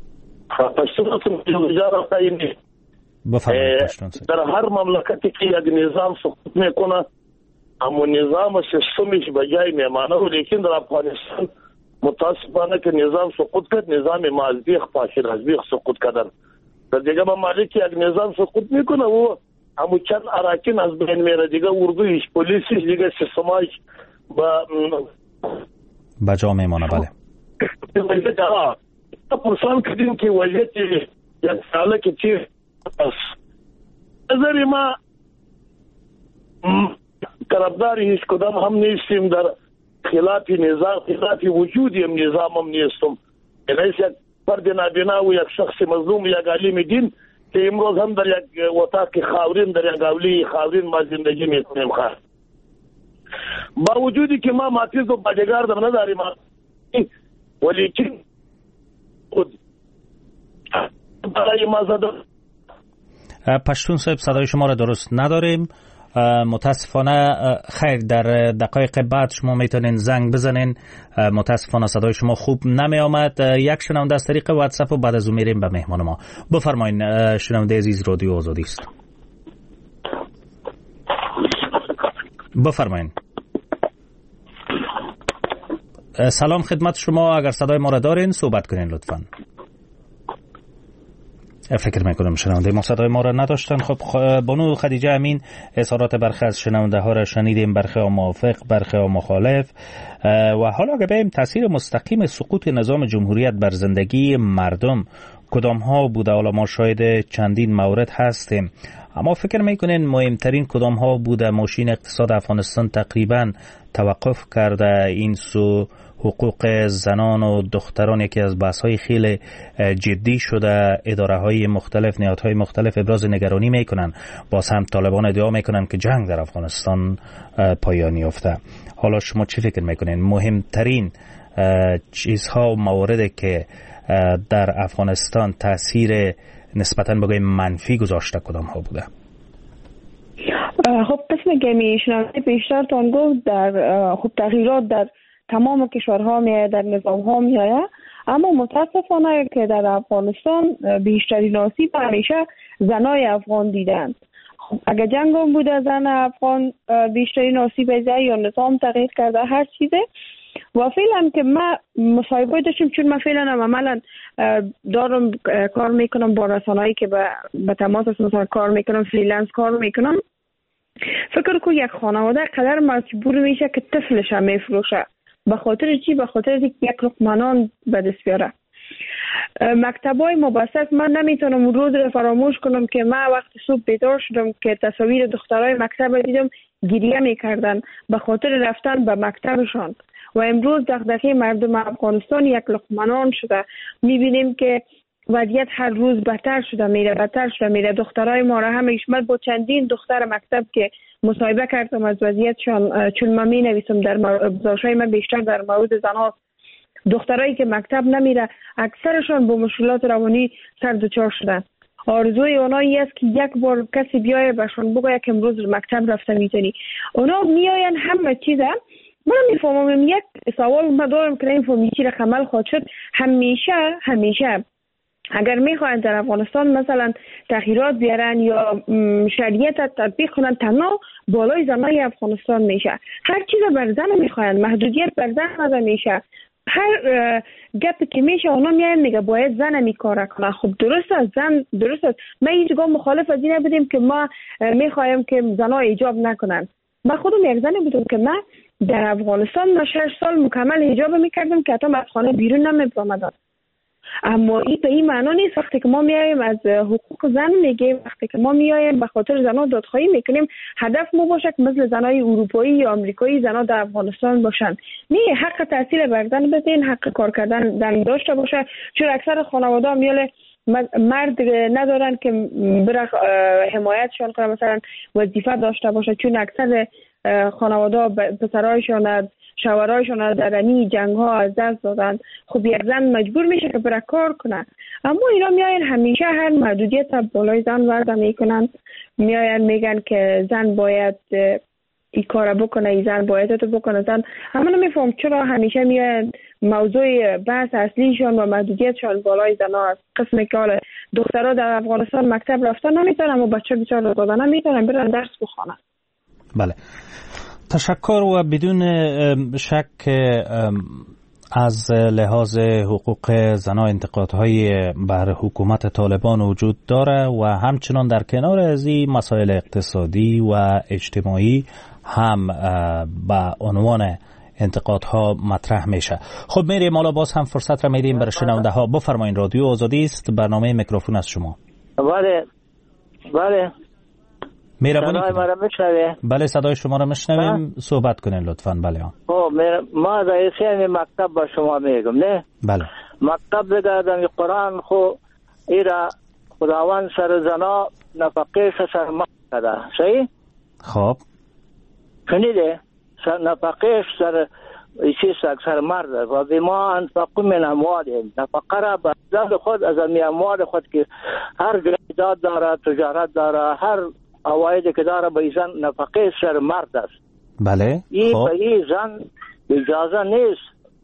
در هر مملکتی که یک نظام سقوط میکنه اما نظام سیستمش به جای میمانه، لیکن در افغانستان متاسفانه که نظام سقوط کرد، نظام مازدیخ پاشل از بیخ سقوط کردن. در دیگه ممالک یک نظام سقوط میکنه و همون چند اراکین از بین میره، دیگه اردویش، پلیسیش، دیگه سیستمایش با جا میمانه. بله پرسان کردیم که وضعیت یک ساله که چی نظر ما طرفدار هیچ کدام هم نیستیم، در خلاف نظام، خلاف وجود نظام هم نیستم. یعنی یک فرد نابینا و یک شخص مظلوم و یک عالم دین که امروز هم در یک اتاق خاورین، در یک اولی خاورین ما زندگی میکنیم خواهد. با وجودی که ما ماتیز و باجگار در نداریم، ولیکن برای ما زده. پشتون صاحب صدای شما را درست نداریم متاسفانه. خیر، در دقایق بعد شما میتونین زنگ بزنین. متاسفانه صدای شما خوب نمی آمد. یک شنونده از طریق واتساپ و بعد از اون میریم به مهمان ما. بفرمایین شنونده عزیز، رادیو آزادی است. بفرمایین. سلام خدمت شما. اگر صدای ما را دارین صحبت کنین لطفاً. فکر میکنم شنونده ما صدای ما را نداشتن. خب بانو خدیجه امین اظهارات برخی از شنونده ها را شنیدیم، برخی ها موافق، برخی ها مخالف. و حالا اگه بگیم تاثیر مستقیم سقوط نظام جمهوریت بر زندگی مردم کدام ها بوده، حالا ما شاهد چندین مورد هستیم، اما فکر میکنین مهمترین کدام ها بوده؟ ماشین اقتصاد افغانستان تقریبا توقف کرده، این سو حقوق زنان و دختران یکی از بحث‌های خیلی جدی شده، اداره‌های مختلف، نهادهای مختلف ابراز نگرانی میکنن، باز هم طالبان ادعا میکنن که جنگ در افغانستان پایان یافته. حالا شما چی فکر میکنین مهمترین چیزها و مواردی که در افغانستان تاثیر نسبتاً بگویم منفی گذاشته کدام ها بوده؟ خب قسم که میشنوید بیشتر تان گفت در خب تغییرات در تمام کشورها میاد، در نظام ها میاد، اما متاسفانه که در افغانستان بیشترین آسیب همیشه زنای افغان دیدند. خب اگر جنگ هم بوده زن افغان بیشترین آسیب دیده یا نظام تغییر کرده هر چیزه. و فعلا که ما مصاحبه داشتیم، چون من فعلا عملا دارم کار میکنم با رسانه‌ای که به تماس مثلا کار میکنم، فریلنس کار میکنم. فکر کو یک خانواده قدر مجبور میشه که طفلش هم میفروشه. به خاطر چی؟ به خاطر یک لقمه نان به دست بیاره. مکتبای مبسط من نمیتونم اون روز رو فراموش کنم که من وقت صبح بیدار شدم که تصاویر دخترای مکتب دیدم گریه میکردن به خاطر رفتن به مکتبشان. و امروز دغدغه مردم افغانستان یک لقمه نان شده. میبینیم که وضعیت هر روز بدتر شده میره. دخترای ما را هم من با چندین دختر مکتب که مصاحبه کردم از وضعیتشان، چون من می نویسم در گزارش‌های من بیشتر در مورد زنها، دخترایی که مکتب نمیره اکثرشان با مشکلات روانی سر دچار شدن. آرزوی اونایی است که یک بار کسی بیایه بهشون بگه که امروز مکتب رفته میتونی. اونا میاین همه چیزه. من میفهمم یک سوال من دارم که این فهمیچی را خمل خواهد شد. همیشه اگر میخواین در افغانستان مثلا تغییرات بیارن یا شریعت تطبیق کنن، تنها بالای زنای افغانستان میشه. هر چیز بر زن میخواین، محدودیت بر زن میشه. هر گپی که میشه اونا میاین میگه باید زن میکاره کنه. خب درست است، زن درست است. من هیچگاه مخالف از این نبودیم که ما میخوایم که زنها حجاب نکنن. من خودم یک زنی بودم که من در افغانستان 6 سال مکمل حجاب میکردم که حتی از خانه بیرون نمی‌آمدم. اما این به این معنا نیست وقتی که ما میایم از حقوق زن میگیم، وقتی که ما میایم به خاطر زنها دادخواهی میکنیم، هدف ما باشه که مثل زنای اروپایی یا آمریکایی زنها در افغانستان باشن. نه، حق تحصیل بر زن بدین، حق کار کردن داشته باشه. چون اکثر خانواده میاله مرد ندارن که بره حمایتشان کنه، مثلا وظیفه داشته باشه، چون اکثر خانواده پسرایشان شوهرایشان در این جنگ ها از دست دادن. خب یک زن مجبور میشه که بره کار کنه. اما اینا میاین همیشه هر محدودیت بالای زن وضع میکنن، میاین میگن که زن باید این کار بکنه، این زن باید تو بکنه. زن همه نمیفهم چرا همیشه میاین موضوع بحث اصلیشان و محدودیتشان بالای زن ها است. قسمی که حالا دخترها در افغانستان مکتب رفتن نمیتونن، اما بچه بیچاره دادن نمیتونن برن درس بخونن. بله، تشکر. و بدون شک از لحاظ حقوق زنها انتقادهای بر حکومت طالبان وجود داره و همچنان در کنار از این مسائل اقتصادی و اجتماعی هم به عنوان انتقادها مطرح میشه. خب میریم، حالا باز هم فرصت را میدیم برای شنونده ها. بفرمایید، رادیو آزادی است، برنامه میکروفون از شما. بله صدای ما را میشنوید؟ بله، صدای شما را میشنویم، صحبت کنین لطفاً. بله ما رئیسی مکتب با شما میگم. نه بله، مکتب بگردم قرآن خو ایرا خداوند سر زنا نفقه سر مرد کرده. صحیح؟ خب شنیده؟ نفقه سر سر مرد و به ما انفقو من اموالهم، نفقه را به زن خود از اموال خود که هر جایداد داره، تجارت داره، هر اوایدی که داره به زن نفقه سر مرد است. بله. این به این زن اجازه نیست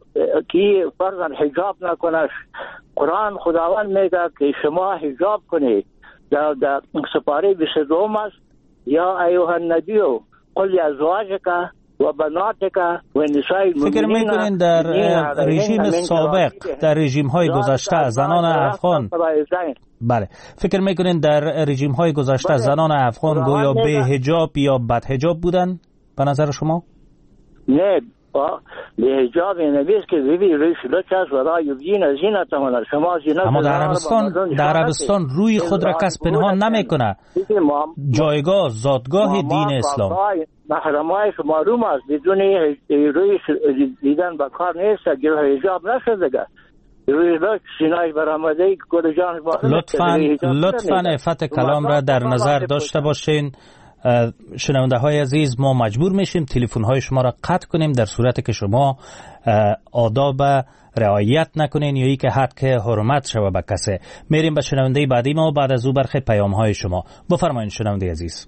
که فرضاً حجاب نکنه. قرآن خداوند میگه که شما حجاب کنید. در سپاره 22 است، یا ایها النبی قل لازواجک و بناتک و نساء المؤمنین. فکر میکنین در رژیم سابق، در رژیم های گذشته زنان افغان، بله، فکر میکنین در رژیم های گذشته زنان افغان گویا به حجاب یا بد حجاب بودن به نظر شما؟ نه، به حجاب نبیست که ببی ریش لچست و را یبدین زینتهن. شما زینت، اما در عربستان روی خود را کس پنهان نمیکنه. جایگاه زادگاه دین اسلام محرمای شما روم است، بدون روی دیدن به کار نیست، گروه حجاب نشده. روی سینای برآمده گل جان. لطفاً عفت کلام را در نظر داشته باشین. شنونده های عزیز، ما مجبور میشیم تلفن های شما را قطع کنیم در صورتی که شما آداب رعایت نکنین یا ای که حق حرمت شوه به کسی. میریم به شنونده بعدی ما، بعد از او برخی پیام های شما. بفرمایید شنونده عزیز.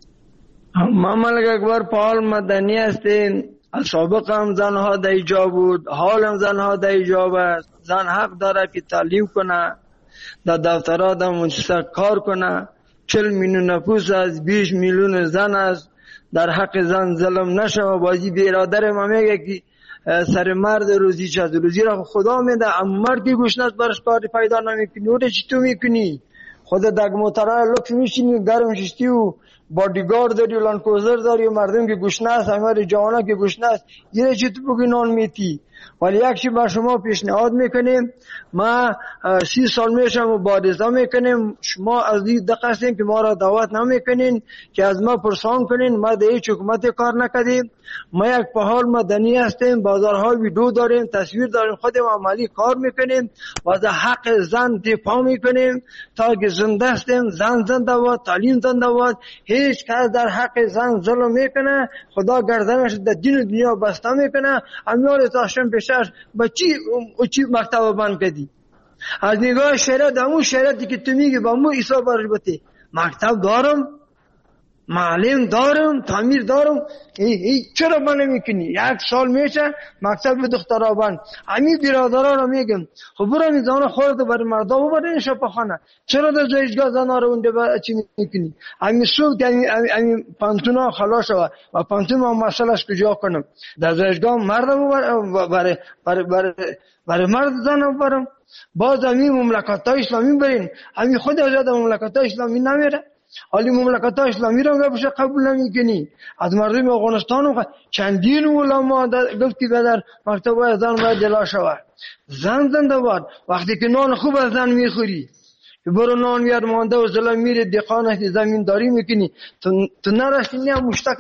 ما ملک اکبر پال مدنی هستیم. از سابق هم زنها در ایجاب بود، حال هم زنها در ایجاب است. زن حق داره که تعلیم کنه، در دفترات هم منصف کار کنه. 40 میلیون نفوس از 20 میلیون زن است. در حق زن ظلم نشه. بازی بیرادر ما میگه که سر مرد روزی چه روزی را خدا میده، اما مردی گوشناس برش کاری پیدا نمیکنی. اون چی تو میکنی؟ خدا دگ موتره لکس میشینی، گرم شستی و بادیگارد داری و لانکوزر داری و مردم که گوشناس، همه جوانا که گوشناس، یه چی تو بگی نان میتی. ولی یک چی بر شما پیشنهاد میکنیم، ما 30 سال میشم مبارزه میکنیم، شما از این دقیقه هستیم که ما را دعوت نمیکنین که از ما پرسان کنین. ما در هیچ حکومت کار نکردیم، ما یک فعال مدنی هستیم، بازارهای ویدیو داریم، تصویر داریم، خودم عملی کار میکنیم و از حق زن دفاع میکنیم تا که زنده هستیم. زن زنده باد، تعلیم زنده باد. هیچ کس در حق زن ظلم میکنه، خدا گردنش در دین و دنیا بسته میکنه. امیال تاشم پیشش با چی مکتب بند کردی؟ از نگاه شریعت، همون شریعتی که تو میگی با مو عیسی برشبتی، مکتب دارم، معلم دارم، تعمیر دارم، چرا من نمیکنی؟ 1 سال میشه مکتب دخترها بند. همین برادرها رو میگم خب برو این زنها خورده برای مردا ببرین شفاخانه، چرا در زایشگاه زنها رو اونده چی میکنی؟ همین صبح همین پانتونا خلاص شد و پانتون ما مسئلهش کجا کنم؟ در زایشگاه مردم برای مرد زن ببرم؟ باز همین مملکت های اسلامی برین، همین خود از مملکت های اسلامی نمیره. حالی مملکت ها اسلامی را بشه قبول نمیکنی. از مردم افغانستان چندین علما گفتی که در مکتب زن باید جلا شود. زن زنده باد. وقتی که نان خوب از زن میخوری برو نان بیار مانده و زلا میره دقان هستی زمینداری میکنی تو نرستی نیا مشتکه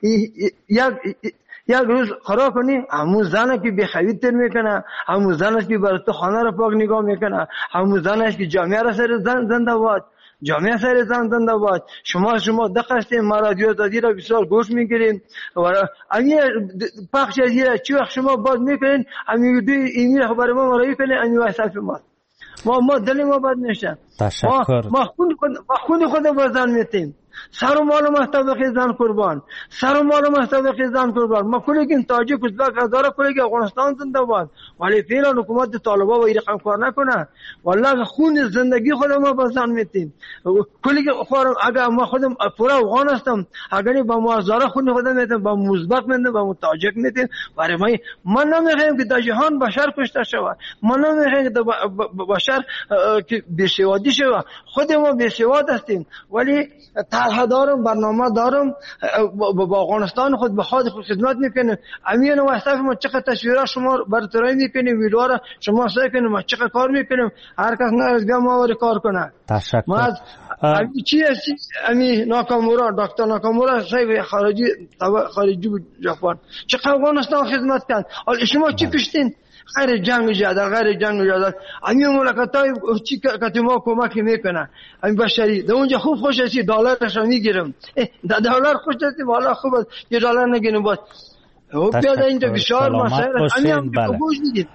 یک روز خراب کنی همون زنه که بخوید تر میکنه، همون زنه که برای تو خانه را پاک نگاه میکنه، همون زنه که جامعه را سر زن زنده باد، جامعه سر زن زنده باد. شما دقیقه ما رادیو دادی را بسیار گوش میگیرین و امی پخش ازی را چی وقت شما باز میکنین امی دوی ایمیل خبر ما مرایی کنین امی واسف ما دل ما بد نشه. تشکر. ما خون خود بازن میتیم. سر و مال مستبق زن قربان، سر و مال مستبق زن قربان. ما کلیگیم تاجیک ازبک هزاره کلیگ افغانستان زنده باد، ولی فعلا حکومت طالبان و این رقم کار نکنه. والله خون زندگی خود ما بازن میتیم. کلیگ اگر ما خودم پورا افغان هستم، اگر با ما هزاره خون خود میتیم، با ازبک میتیم، با تاجیک میتیم. برای ما نمیخوایم که در جهان بشر کشته شود، ما نمیخوایم که بشر که بیسوادی شود. خود ما بیسواد هستیم ولی طرح دارم، برنامه دارم، با افغانستان خود به خود خدمت میکنیم. امین و اصلاف ما چقدر تصویرها شما برطرف میکنیم، ویدیوها را شما سعی کنیم ما چقدر کار میکنیم. هر کس نرس بیا ما کار کنه. تشکر. ما از امی ناکامورا، دکتر ناکامورا صاحب خارجی بود ژاپن، چقدر افغانستان خدمت کرد. حالا شما چی کشتین؟ غیر جنگ جدل امی مملکت‌های چی که ما کمک میکنه امی بشری در اونجا خوب خوش هستی دلارش رو میگیرم. دلار خوش هستی والا خوب است یه دلار نگیرم باید بیاد اینجا بسیار مسائل امی امریکا گوش میدید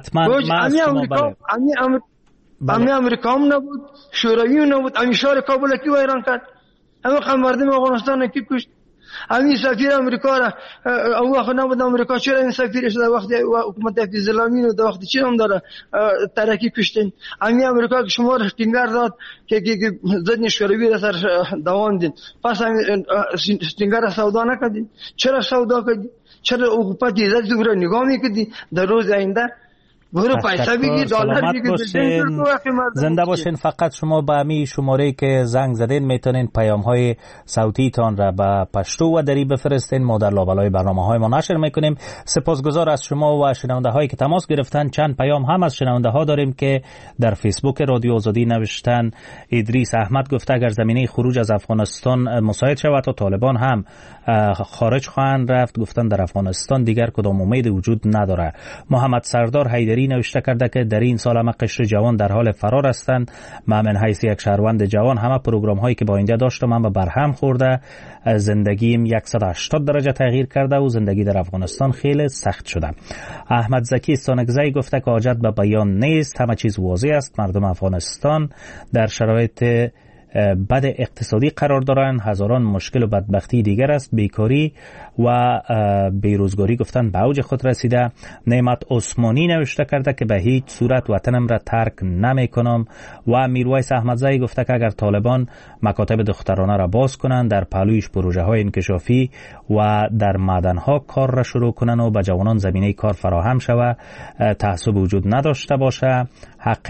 امی امریکا هم نبود، شوروی هم نبود، امی شهر کابل کی ویران کرد، امی مردم افغانستان کی کشت. امی سفیر امریکا را او وقت نبود امریکا چرا این سفیر شده وقتی حکومت حفیظ الامین و وقتی چی هم داره ترکی کشتن. امی امریکا که شما را استینگر داد که زدن شوروی را سر دوان دین، پس استینگر را سودا نکردین. چرا سودا کردین؟ چرا حکومت عزت را نگاه میکردی؟ در روز آینده برو پیسه بگی دلار بگی. زنده باشین. فقط شما به امی شماره که زنگ زدین میتونین پیام های صوتی تان را به پشتو و دری بفرستین، ما در لابلای برنامه های ما نشر میکنیم. سپاسگزار از شما و شنونده هایی که تماس گرفتن. چند پیام هم از شنونده ها داریم که در فیسبوک رادیو آزادی نوشتن. ادریس احمد گفته اگر زمینه خروج از افغانستان مساعد شود تا طالبان هم خارج خواهند رفت، گفتن در افغانستان دیگر کدام امید وجود نداره. محمد سردار حیدری نوشته کرده که در این سال همه قشر جوان در حال فرار هستند. من حیث یک شهروند جوان همه پروگرام هایی که با اینجا داشتم هم برهم خورده، زندگیم 180 درجه تغییر کرده و زندگی در افغانستان خیلی سخت شده. احمد زکی استانکزی گفته که حاجت به بیان نیست، همه چیز واضح است. مردم افغانستان در شرایط بد اقتصادی قرار دارن، هزاران مشکل و بدبختی دیگر است. بیکاری و بیروزگاری گفتن به اوج خود رسیده. نعمت عثمانی نوشته کرده که به هیچ صورت وطنم را ترک نمی کنم. و میرویس احمدزی گفته که اگر طالبان مکاتب دخترانه را باز کنند، در پهلویش پروژه های انکشافی و در معدن ها کار را شروع کنند و به جوانان زمینه کار فراهم شود، تعصب وجود نداشته باشه، حق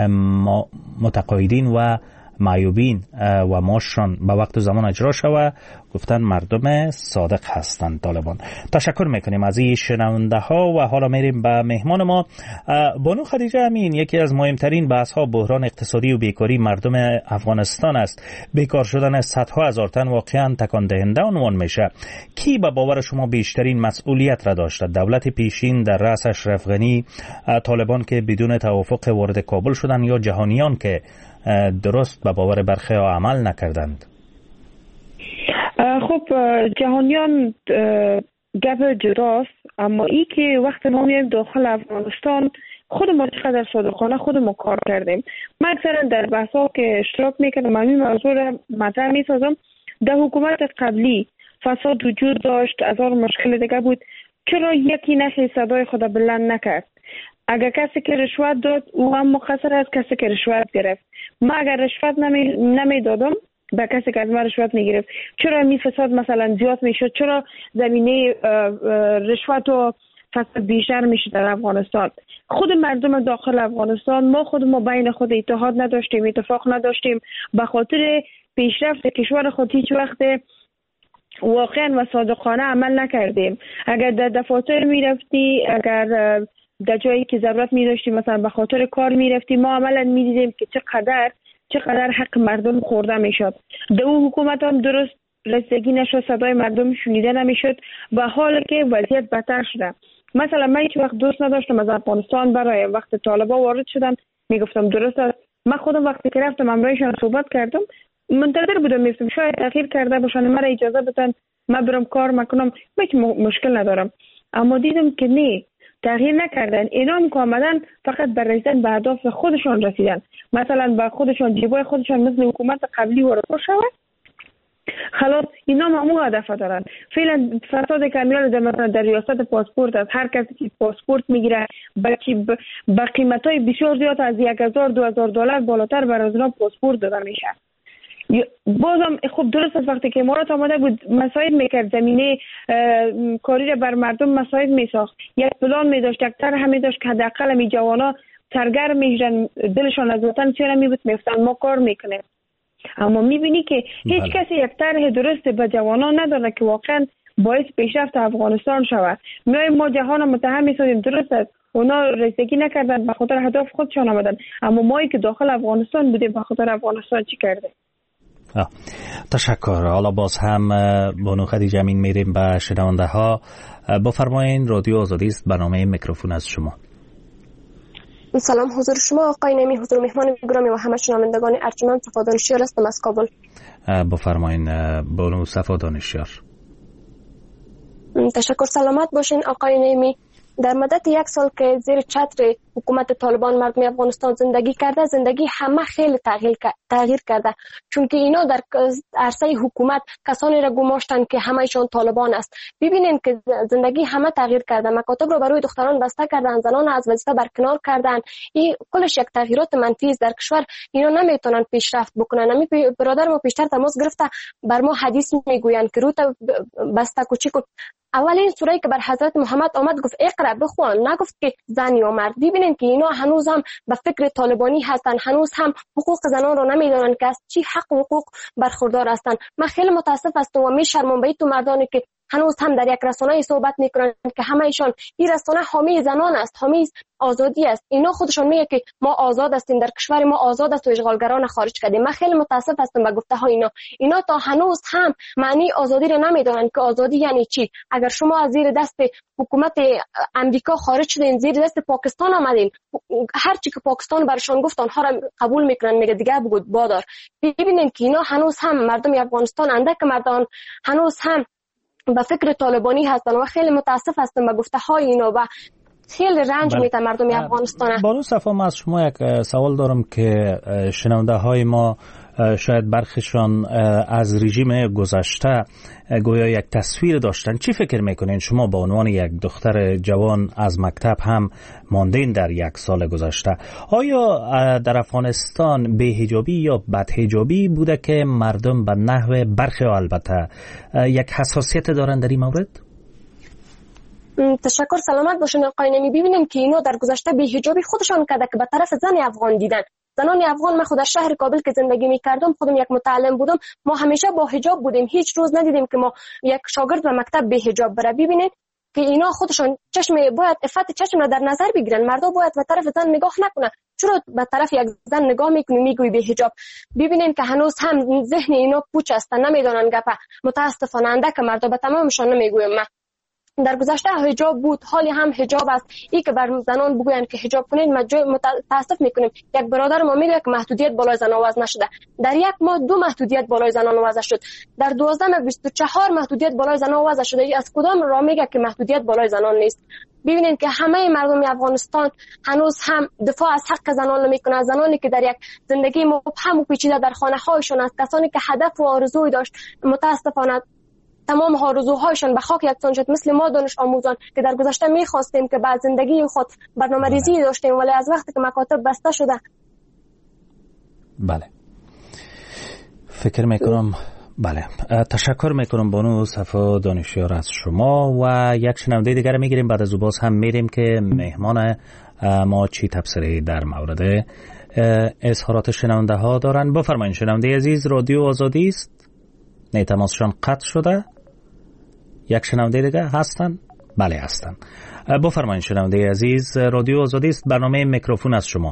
متقاعدین و معیوبین و معاششان به وقت و زمان اجرا شود، گفتن مردم صادق هستند طالبان. تشکر میکنیم از این شنونده ها و حالا میریم به مهمان ما. بانو خدیجه امین، یکی از مهمترین بحث ها بحران اقتصادی و بیکاری مردم افغانستان است. بیکار شدن صدها هزار تن واقعا تکان دهنده عنوان میشه. کی به باور شما بیشترین مسئولیت را داشته؟ دولت پیشین در رأس اشرف غنی، طالبان که بدون توافق وارد کابل شدند، یا جهانیان که درست به باور برخی ها عمل نکردند؟ خب جهانیان گپ جداست، اما ای که وقت ما میایم داخل افغانستان خود ما چقدر صادقانه خود ما کار کردیم. من اکثرا در بحثا که اشتراک میکنم همین موضوع را مطرح میسازم. در حکومت قبلی فساد وجود داشت، هزار مشکل دیگه بود، چرا یکی نخی صدای خود بلند نکرد؟ اگر کسی که رشوت داد او هم مقصر است کسی که رشوت گرفت. ما اگر رشوت نمی دادم به کسی که از ما رشوت میگرفت، چرا می فساد مثلا زیاد میشد؟ چرا زمینه رشوت و فساد بیشتر میشه در افغانستان؟ خود مردم داخل افغانستان ما بین خود اتحاد نداشتیم، اتفاق نداشتیم، به خاطر پیشرفت کشور خود هیچ وقت واقعا و صادقانه عمل نکردیم. اگر در دفاتر میرفتی، اگر در جایی که ضرورت میداشتی مثلا به خاطر کار میرفتی، ما عملا میدیدیم که چقدر حق مردم خورده میشد. در اون حکومت هم درست رسیدگی نشد، صدای مردم شنیده نمیشد و حال که وضعیت بدتر شده. مثلا من هیچ وقت دوست نداشتم از افغانستان برای وقت طالبان وارد شدن، میگفتم درست است. من خودم وقتی که رفتم امرایشان صحبت کردم، منتظر بودم میفتم شاید تغییر کرده باشن، مرا اجازه بدن من برم کار میکنم، هیچ مشکل ندارم. اما دیدم که نه، تغییر نکردن. اینام که آمدن فقط بر رسیدن به اهداف خودشان رسیدن، مثلا به خودشان جیبای خودشان مثل حکومت قبلی وارد شود. خلاص اینا هم هدف دارن. فعلا فساد کامیال در ریاست پاسپورت است. هر کسی که پاسپورت میگیره با قیمتای بسیار زیاد از 1000-2000 دلار بالاتر بر از اونها پاسپورت داده میشه. بازم خب درست است وقتی که امارات آمده بود مساعد میکرد، زمینه کاری را بر مردم مساعد میساخت، یک پلان میداشت، یک طرح هم میداشت که حداقل می جوانا سرگرم میشدن، دلشان از وطن چرا میبود میفتن ما کار میکنیم. اما میبینی که هیچ کسی یک طرح درست به جوانان نداره که واقعا باعث پیشرفت افغانستان شود. میایم ما جهان متهم میسازیم، درست است اونا رسیدگی نکردن، به خاطر هدف خودشان آمدن، اما مایی که داخل افغانستان بودیم به خاطر افغانستان چی کرده؟ تشکر. حالا باز هم بانو خدیجه امین میریم به شنونده ها. بفرمایین، رادیو آزادی است، برنامه میکروفون از شما. سلام حضور شما آقای نمی، حضور مهمان گرامی و همه شنوندگان ارجمند. صفا دانشیار هستم از کابل. بفرمایین بانو صفا دانشیار. تشکر. سلامت باشین آقای نمی. در مدت 1 سال که زیر چتر حکومت طالبان مردم افغانستان زندگی کرده، زندگی همه خیلی تغییر کرده، چون که اینا در عرصه حکومت کسانی را گماشتن که همهشان طالبان است. ببینین که زندگی همه تغییر کرده، مکاتب رو برای دختران بسته کردن، زنان از وظیفه برکنار کردن. این کلش یک تغییرات منفی است در کشور. اینا نمیتونن پیشرفت بکنن. امی برادر ما پیشتر تماس گرفته بر ما حدیث میگویند که روت بسته کوچیک. اولین سوره که بر حضرت محمد آمد گفت اقرا بخوان، نگفت که زن یا مرد. ببینین که اینا هنوز هم به فکر طالبانی هستن، هنوز هم حقوق زنان رو نمیدونن که از چی حق و حقوق برخوردار هستن. من خیلی متاسف هستم و میشرمم به تو مردانی که هنوز هم در یک رسانه صحبت میکنن که همه ایشان این رسانه حامی زنان است، حامی آزادی است. اینا خودشون میگه که ما آزاد هستیم، در کشور ما آزاد است و اشغالگران خارج کردیم. من خیلی متاسف هستم به گفته های اینا تا هنوز هم معنی آزادی رو نمیدونن که آزادی یعنی چی. اگر شما از زیر دست حکومت امریکا خارج شدین، زیر دست پاکستان آمدین، هر چی که پاکستان برشون گفت آنها را قبول میکنن، میگه دیگه بگو بادار. ببینین که اینا هنوز هم مردم افغانستان اندک مردان هنوز هم به فکر طالبانی هستن و خیلی متاسف هستم به گفته های اینا و خیلی رنج میتن مردم افغانستان. بانو صفا، من از شما یک سوال دارم که شنونده های ما شاید برخیشان از رژیم گذشته گویا یک تصویر داشتن. چی فکر میکنین شما به عنوان یک دختر جوان از مکتب هم ماندین در 1 سال گذشته؟ آیا در افغانستان بی‌حجابی یا بدحجابی بوده که مردم به نحو برخی البته یک حساسیت دارن در این مورد؟ تشکر. سلامت باشین آقای نمی. ببینیم که اینا در گذشته بی‌حجابی خودشان کرده که به طرف زن افغان دیدن. زنان افغان، من خود در شهر کابل که زندگی می‌کردم، خودم یک متعلم بودم، ما همیشه با حجاب بودیم. هیچ روز ندیدیم که ما یک شاگرد به مکتب بی حجاب بره. ببینید که اینا خودشون باید عفت چشم را در نظر بگیرن. مردا باید به طرف زن نگاه نکنن. چرا به طرف یک زن نگاه میکنی میگوی بی حجاب؟ ببینید که هنوز هم ذهن اینا پوچ هستن، نمیدونن گپ. متاسفانه اندک مردا به تمامشان نمیگویم. من در گذشته حجاب بود، حالی هم حجاب است. این که بر زنان بگویند که حجاب کنید متاسف میکنیم. یک برادر ما میگه که محدودیت بالای زنان وضع نشده. در 1 ماه 2 محدودیت بالای زنان وضع شد. در 12 ماه 24 محدودیت بالای زنان وضع شده. از کدام راه میگه که محدودیت بالای زنان نیست؟ ببینید که همه مردم افغانستان هنوز هم دفاع از حق زنان نمیکنند. زنانی که در یک زندگی مبهم و پیچیده در خانه هایشان است، کسانی که هدف و آرزویی داشت، متاسفانه تمام آرزوهایشان به خاک یکسان شد. مثل ما دانش آموزان که در گذشته میخواستیم که بعد زندگی خود برنامه ریزی داشتیم، ولی از وقتی که مکاتب بسته شده. بله، فکر میکنم. بله، تشکر میکنم بانو صفا دانشیار از شما و یک شنونده دیگر میگیریم. بعد از او باز هم میریم که مهمان ما چی تبصره در مورد اظهارات شنونده ها دارن. بفرمایید شنونده عزیز، رادیو آزادی است. نه تماسشان قطع شده. یک شنونده دیگه هستن؟ بله هستن. بفرمایید شنونده عزیز، رادیو آزادی است، برنامه میکروفون از شما.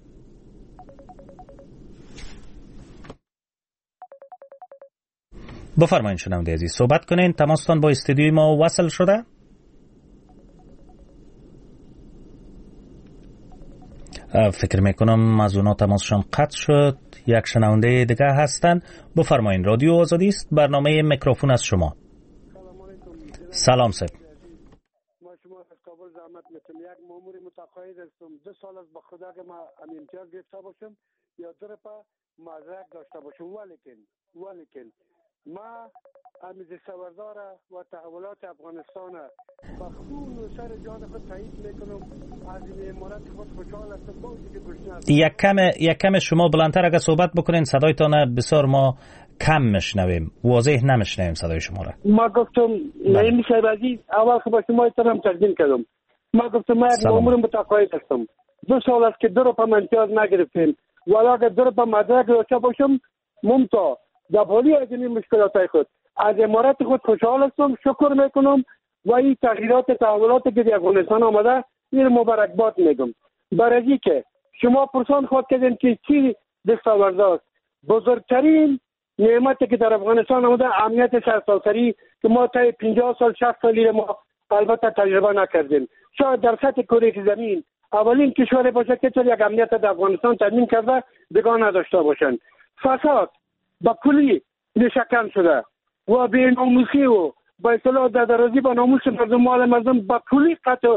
بفرمایید شنونده عزیز، صحبت کنین. تماستان با استودیوی ما وصل شده؟ فکر میکنم از اونا تماسشان قطع شد. یک شنونده دیگه هستن. بفرمایید، رادیو آزادی است، برنامه میکروفون از شما. سلام سب. ما شما از کابل زحمت میتونم. یک مامور متقاعد هستم. 2 سال از به خدا که ما امتیاز گرفته باشم یا درپا مدرک داشته باشم، ولیکن ما امیز سوردار و تحولات افغانستان با خون و سر جان خود تایید میکنم. از این امارت خود خوشحال هستم. باوجود که گشنه یک کم شما بلندتر اگه صحبت بکنین، صدایتان بسیار ما کم میشنویم، واضح نمیشنویم صدای شما را. ما گفتم نعیم صاحب عزیز، اول که با شما احترام تقدیم کردم. ما گفتم ما یک مامور متقاعد هستم. 2 سال است که درپا امتیاز نگرفتیم، ولی اگر درپا مدرک داشته باشم ممتاز دبالی از این مشکلات خود از امارت خود خوشحال هستم، شکر میکنم و این تغییرات تحولاتی که در افغانستان آمده این مبارکباد میگم. برای که شما پرسان خود کردین که چی دستاورد است، بزرگترین نعمتی که در افغانستان آمده امنیت سرتاسری که ما تا 50 سال 60 سالی ما البته تجربه نکردیم. شاید در سطح کره زمین اولین کشور باشه که چه یک امنیت در افغانستان تضمین کرده دیگه نداشته باشند. فساد با کلی نشکن شده و بی‌ناموسی و با اصطلاح ددرازی با ناموس مردم، مال مردم با کلی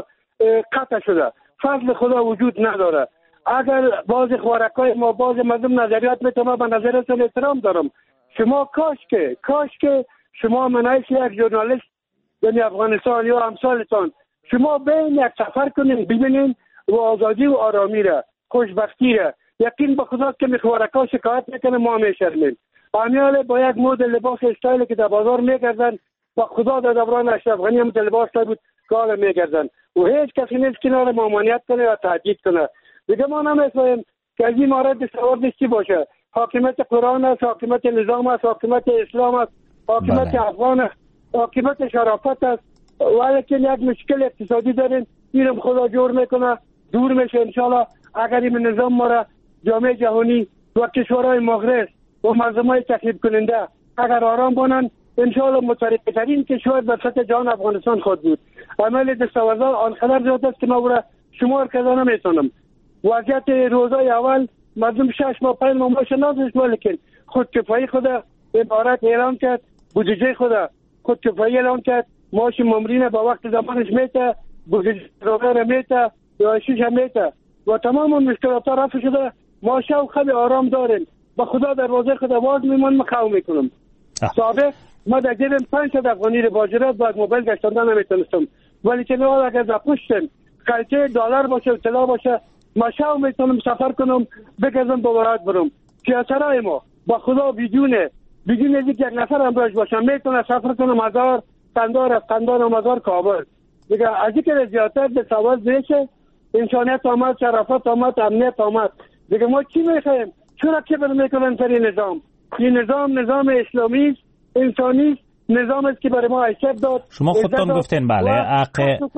قطع شده. فضل خدا وجود نداره. اگر بعض خوارکای ما بعض مردم نظریات میتونه به نظرتون احترام دارم. شما کاش که شما منایش یک ژورنالیست یعنی افغانستان یا امثالتان شما بین یک سفر کنین ببینین و آزادی و آرامی را، خوشبختی را. یقین به خدا که خوارکا شکایت میکنه ما میشرمیم. امیال با یک مود لباس استایلی که در بازار میگردن و خدا در دوران اشرف غنی هم لباس بود کار میگردن و هیچ کسی نیست کنار مامانیت کنه و تهدید کنه. دیگه ما نمیفهمیم که از این مورد دستاورد چی باشه. حاکمیت قرآن است، حاکمیت نظام است، حاکمیت اسلام است، حاکمیت افغان است، حاکمیت شرافت است. ولیکن یک مشکل اقتصادی داریم، اینم خدا جور میکنه، دور میشه انشالله. اگر این نظام ما را جامعه جهانی و کشورهای مغرب و مردمای تخریب کننده اگر آرام بانند، انشالله مترقی ترین کشور در سطح جهان افغانستان خود بود. عمل دستاوردها آنقدر زیاد است که ما برای شمار کردن نمیتونم. وضعیت روزای اول مردم 6 ماه 5 ماه نداشت، ولیکن خودکفایی خود امارت اعلان کرد، بودجه خود خودکفایی اعلان کرد، معاش مامورین با وقت زمانش میته، بودجه را میته، یاشیش هم میته و تمام اون مشکلات رفع شده. ما شو خیلی آرام داریم. با خدا دروازه خود باز میمونم، خواهم میکنم. سابق ما در جیبم 500 افغانی رو باجرات باید موبایل گشتاندن نمیتونستم، ولی که نه اگر در پشتم خرچه دلار باشه و طلا باشه ما شو میتونم سفر کنم، بگردم با ولایت برم. پیاسرای ما با خدا بدون از یک نفر همراهش باشم میتونه سفر کنم هزار قندار از قندار و مزار کابل. دیگه از اینکه زیادتر به سوال بشه انسانیت آمد، شرافت آمد، امنیت آمد. دیگه ما چی میخوایم؟ چرا که میکنن سر این نظام؟ این نظام اسلامی است، انسانی است، نظام است که برای ما حیثیت داد. شما خودتون گفتین بله، حق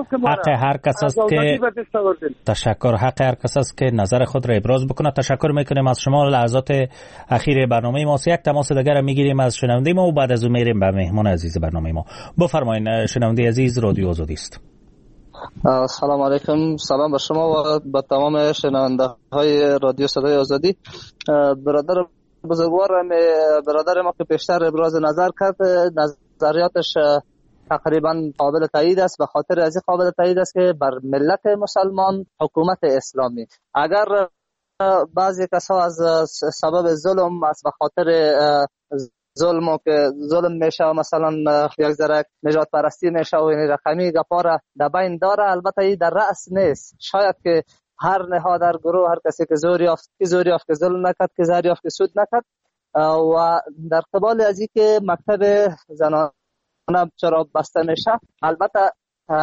هر کس است که تشکر، حق هر کس است که نظر خود را ابراز بکنه. تشکر میکنیم از شما. لحظات اخیر برنامه ما یک تماس دیگر میگیریم از شنونده ما و بعد از اون میریم به مهمان عزیز برنامه ما. بفرمایید شنونده عزیز، رادیو آزادی است. سلام علیکم، سلام به شما و به تمام شنونده های رادیو صدای آزادی. برادر بزرگوارم، برادر ما که پیشتر ابراز نظر کرد، نظریاتش تقریبا قابل تایید است. به خاطر از این قابل تایید است که بر ملت مسلمان حکومت اسلامی، اگر بعضی کسا از سبب ظلم است، به خاطر ظلم که ظلم میشه و مثلا یک ذره نجات پرستی میشه و این رقمی گپاره در بین داره، البته این در رأس نیست. شاید که هر نهاد، در گروه، هر کسی که زور یافت که ظلم نکرد، که زور یافت که سود نکرد. و در قبال از این که مکتب زنانه چرا بسته میشه، البته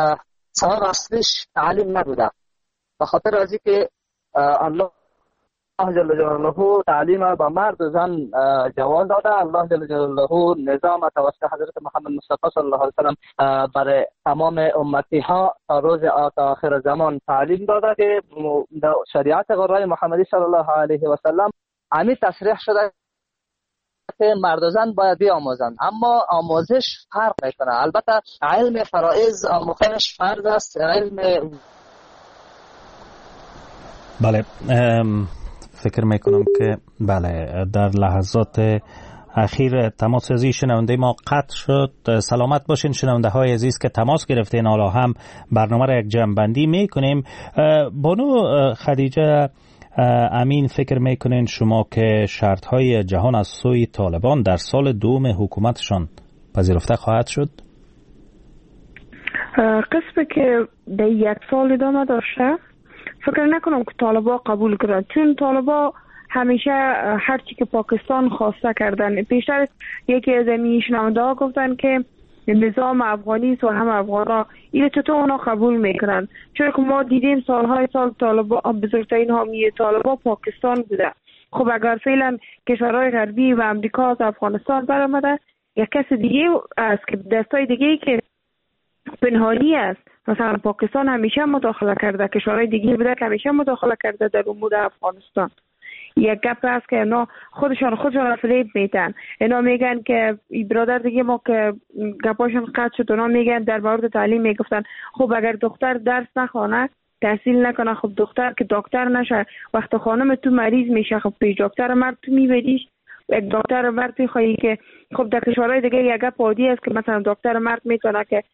سبب اصلیش تعلیم نبوده. به خاطر از این که الله الله جل جلاله تعلیم به مرد و زن جواز داده. الله جل جلاله نظام توسط حضرت محمد مصطفی صلی الله علیه و سلم برای تمام امتی ها تا روز آخر زمان تعلیم داده که شریعت قرآن محمدی صلی الله علیه و سلم همین تصریح شده که مرد و زن باید بیاموزند، اما آموزش فرق میکنه. البته علم فرائض آموختنش فرض است. علم بله، فکر میکنم که بله در لحظات اخیر تماس عزیز شنونده ما قطع شد. سلامت باشین شنونده های عزیز که تماس گرفتین. حالا هم برنامه را یک جمع‌بندی میکنیم. بانو خدیجه امین، فکر میکنین شما که شرط های جهان از سوی طالبان در سال دوم حکومتشان پذیرفته خواهد شد؟ قسمی که در یک سال ادامه داشته فکر نکنم که طالبا قبول کنند، چون طالبا همیشه هرچی که پاکستان خواسته کردن. پیشتر یکی از این شنونده ها گفتن که نظام افغانی و هم افغانا اینو چطور اونا قبول میکنن، چون که ما دیدیم سالهای سال طالبا بزرگترین حامی طالبا پاکستان بوده. خب اگر فعلا کشورهای غربی و امریکا از افغانستان برآمده، یک کس دیگه است که دستای دیگه که پنهانی است، مثلا پاکستان همیشه مداخله کرده، کشورهای دیگه بوده که همیشه مداخله کرده در امور افغانستان. یک گپ است که اینا خودشان فریب میدن. اینا میگن که برادر دیگه ما که گپاشون قطع شد، اونا میگن در مورد تعلیم میگفتن خب اگر دختر درس نخونه تحصیل نکنه، خب دختر که دکتر نشه، وقت خانم تو مریض میشه، خب پیش دکتر مرد تو میبریش. یک دکتر مرد خواهی که خب در کشورهای دیگه یک گپ عادی است که مثلا دکتر مرد میتونه که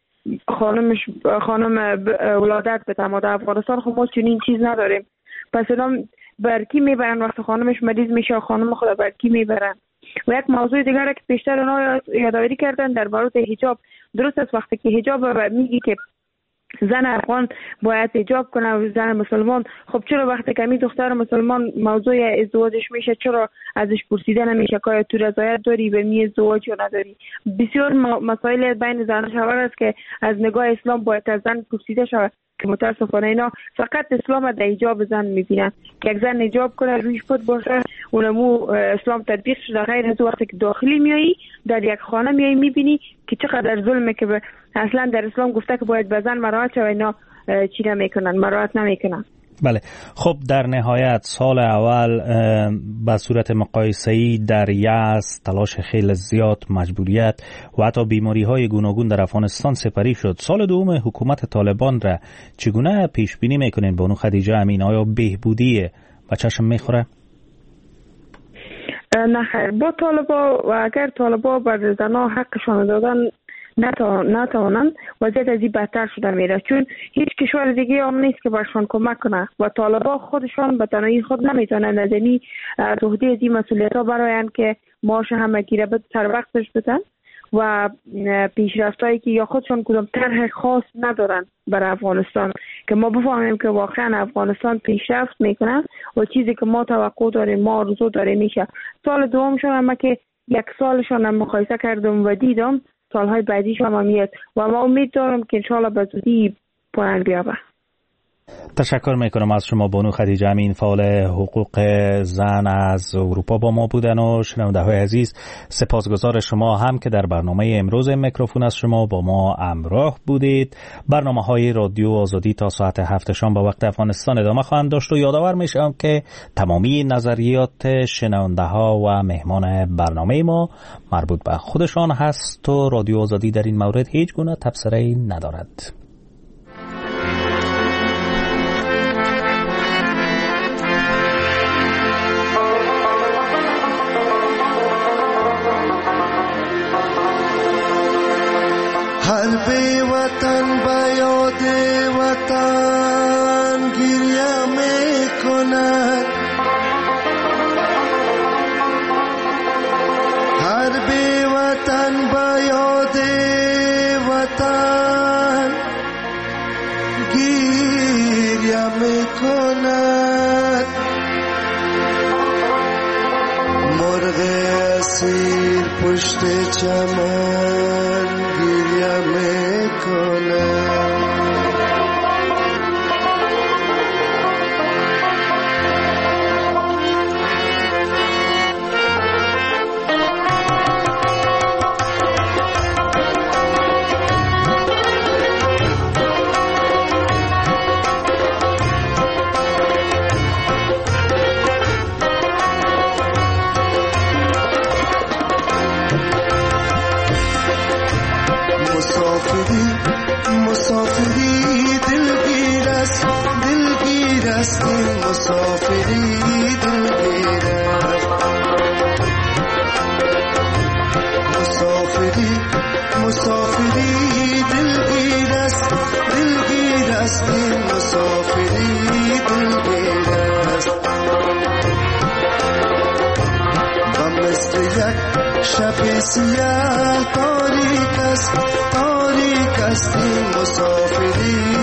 خانم ولادت بده، ما در افغانستان خب ما چنین چیز نداریم. پس اینا برکی میبرن وقت خانمش مریض میشه و خانم خود برکی میبرن. و یک موضوع دیگر که پیشتر اونا یادآوری کردن در مورد حجاب، درست است وقتی که حجاب میگی که زن افغان باید حجاب کنه و زن مسلمان، خب چرا وقتی که می دختر مسلمان موضوع ازدواجش میشه چرا ازش پرسیده نمیشه که تو رضایت داری به می ازدواج یا نداری؟ بسیار مسائل بین زن و شوهر است که از نگاه اسلام باید از زن پرسیده شود که متاسفانه اینا فقط اسلام در حجاب زن میبینن که یک زن حجاب کنه رویش پود باشه، اونمو اسلام تطبیق شده. غیر از وقتی که داخلی میایی در یک خانه میایی میبینی که چقدر ظلمه که اصلا در اسلام گفته که باید به زن مراعات شود، اینا چی نمیکنن، مراعات نمیکنن. بله، خب در نهایت سال اول به صورت مقایسه‌ای در یأس، تلاش خیلی زیاد، مجبوریت و حتی بیماری‌های گوناگون در افغانستان سپری شد. سال دوم حکومت طالبان را چگونه پیش بینی میکنین بانو خدیجه امین؟ آیا بهبودی به چشم میخوره؟ نه خیر، با طالبا و اگر طالبا بر زنها حقشان دادن نتوانند، وضعیت از این بدتر شده میره، چون هیچ کشور دیگه هم نیست که برشان کمک کنه و طالبا خودشان به تنهایی خود نمیتونن از این عهده از این مسئولیت ها براین که معاش همگی را سر وقتش بدن و پیشرفتایی که یا خودشان کدام طرح خاص ندارن برای افغانستان که ما بفهمیم که واقعا افغانستان پیشرفت میکنه و چیزی که ما توقع داریم، ما آرزو داریم میشه. سال دومشون هم که یک سالشون هم مقایسه کردم و دیدم سالهای بعدیش هم میاد و ما امید دارم که انشاءالله به زودی پایان بیابه. تشکر میکنم از شما بانو خدیجه امین، فعال حقوق زن از اروپا با ما بودن. و شنونده های عزیز، سپاسگزار شما هم که در برنامه امروز میکروفون از شما با ما همراه بودید. برنامه های رادیو آزادی تا ساعت 7 شام به وقت افغانستان ادامه خواهند داشت و یادآور میشم که تمامی نظریات شنونده ها و مهمان برنامه ما مربوط به خودشان هست و رادیو آزادی در این مورد هیچ گونه تبصره‌ای ندارد. هر بی وطن با یاد وطن گریه می کند، هر بی وطن با یاد وطن گریه می کند. مرغ اسیر پشت چمن گریه میکنه. است این مسافری دلگیر است و مثل یک شب سیاه تاریک است این مسافری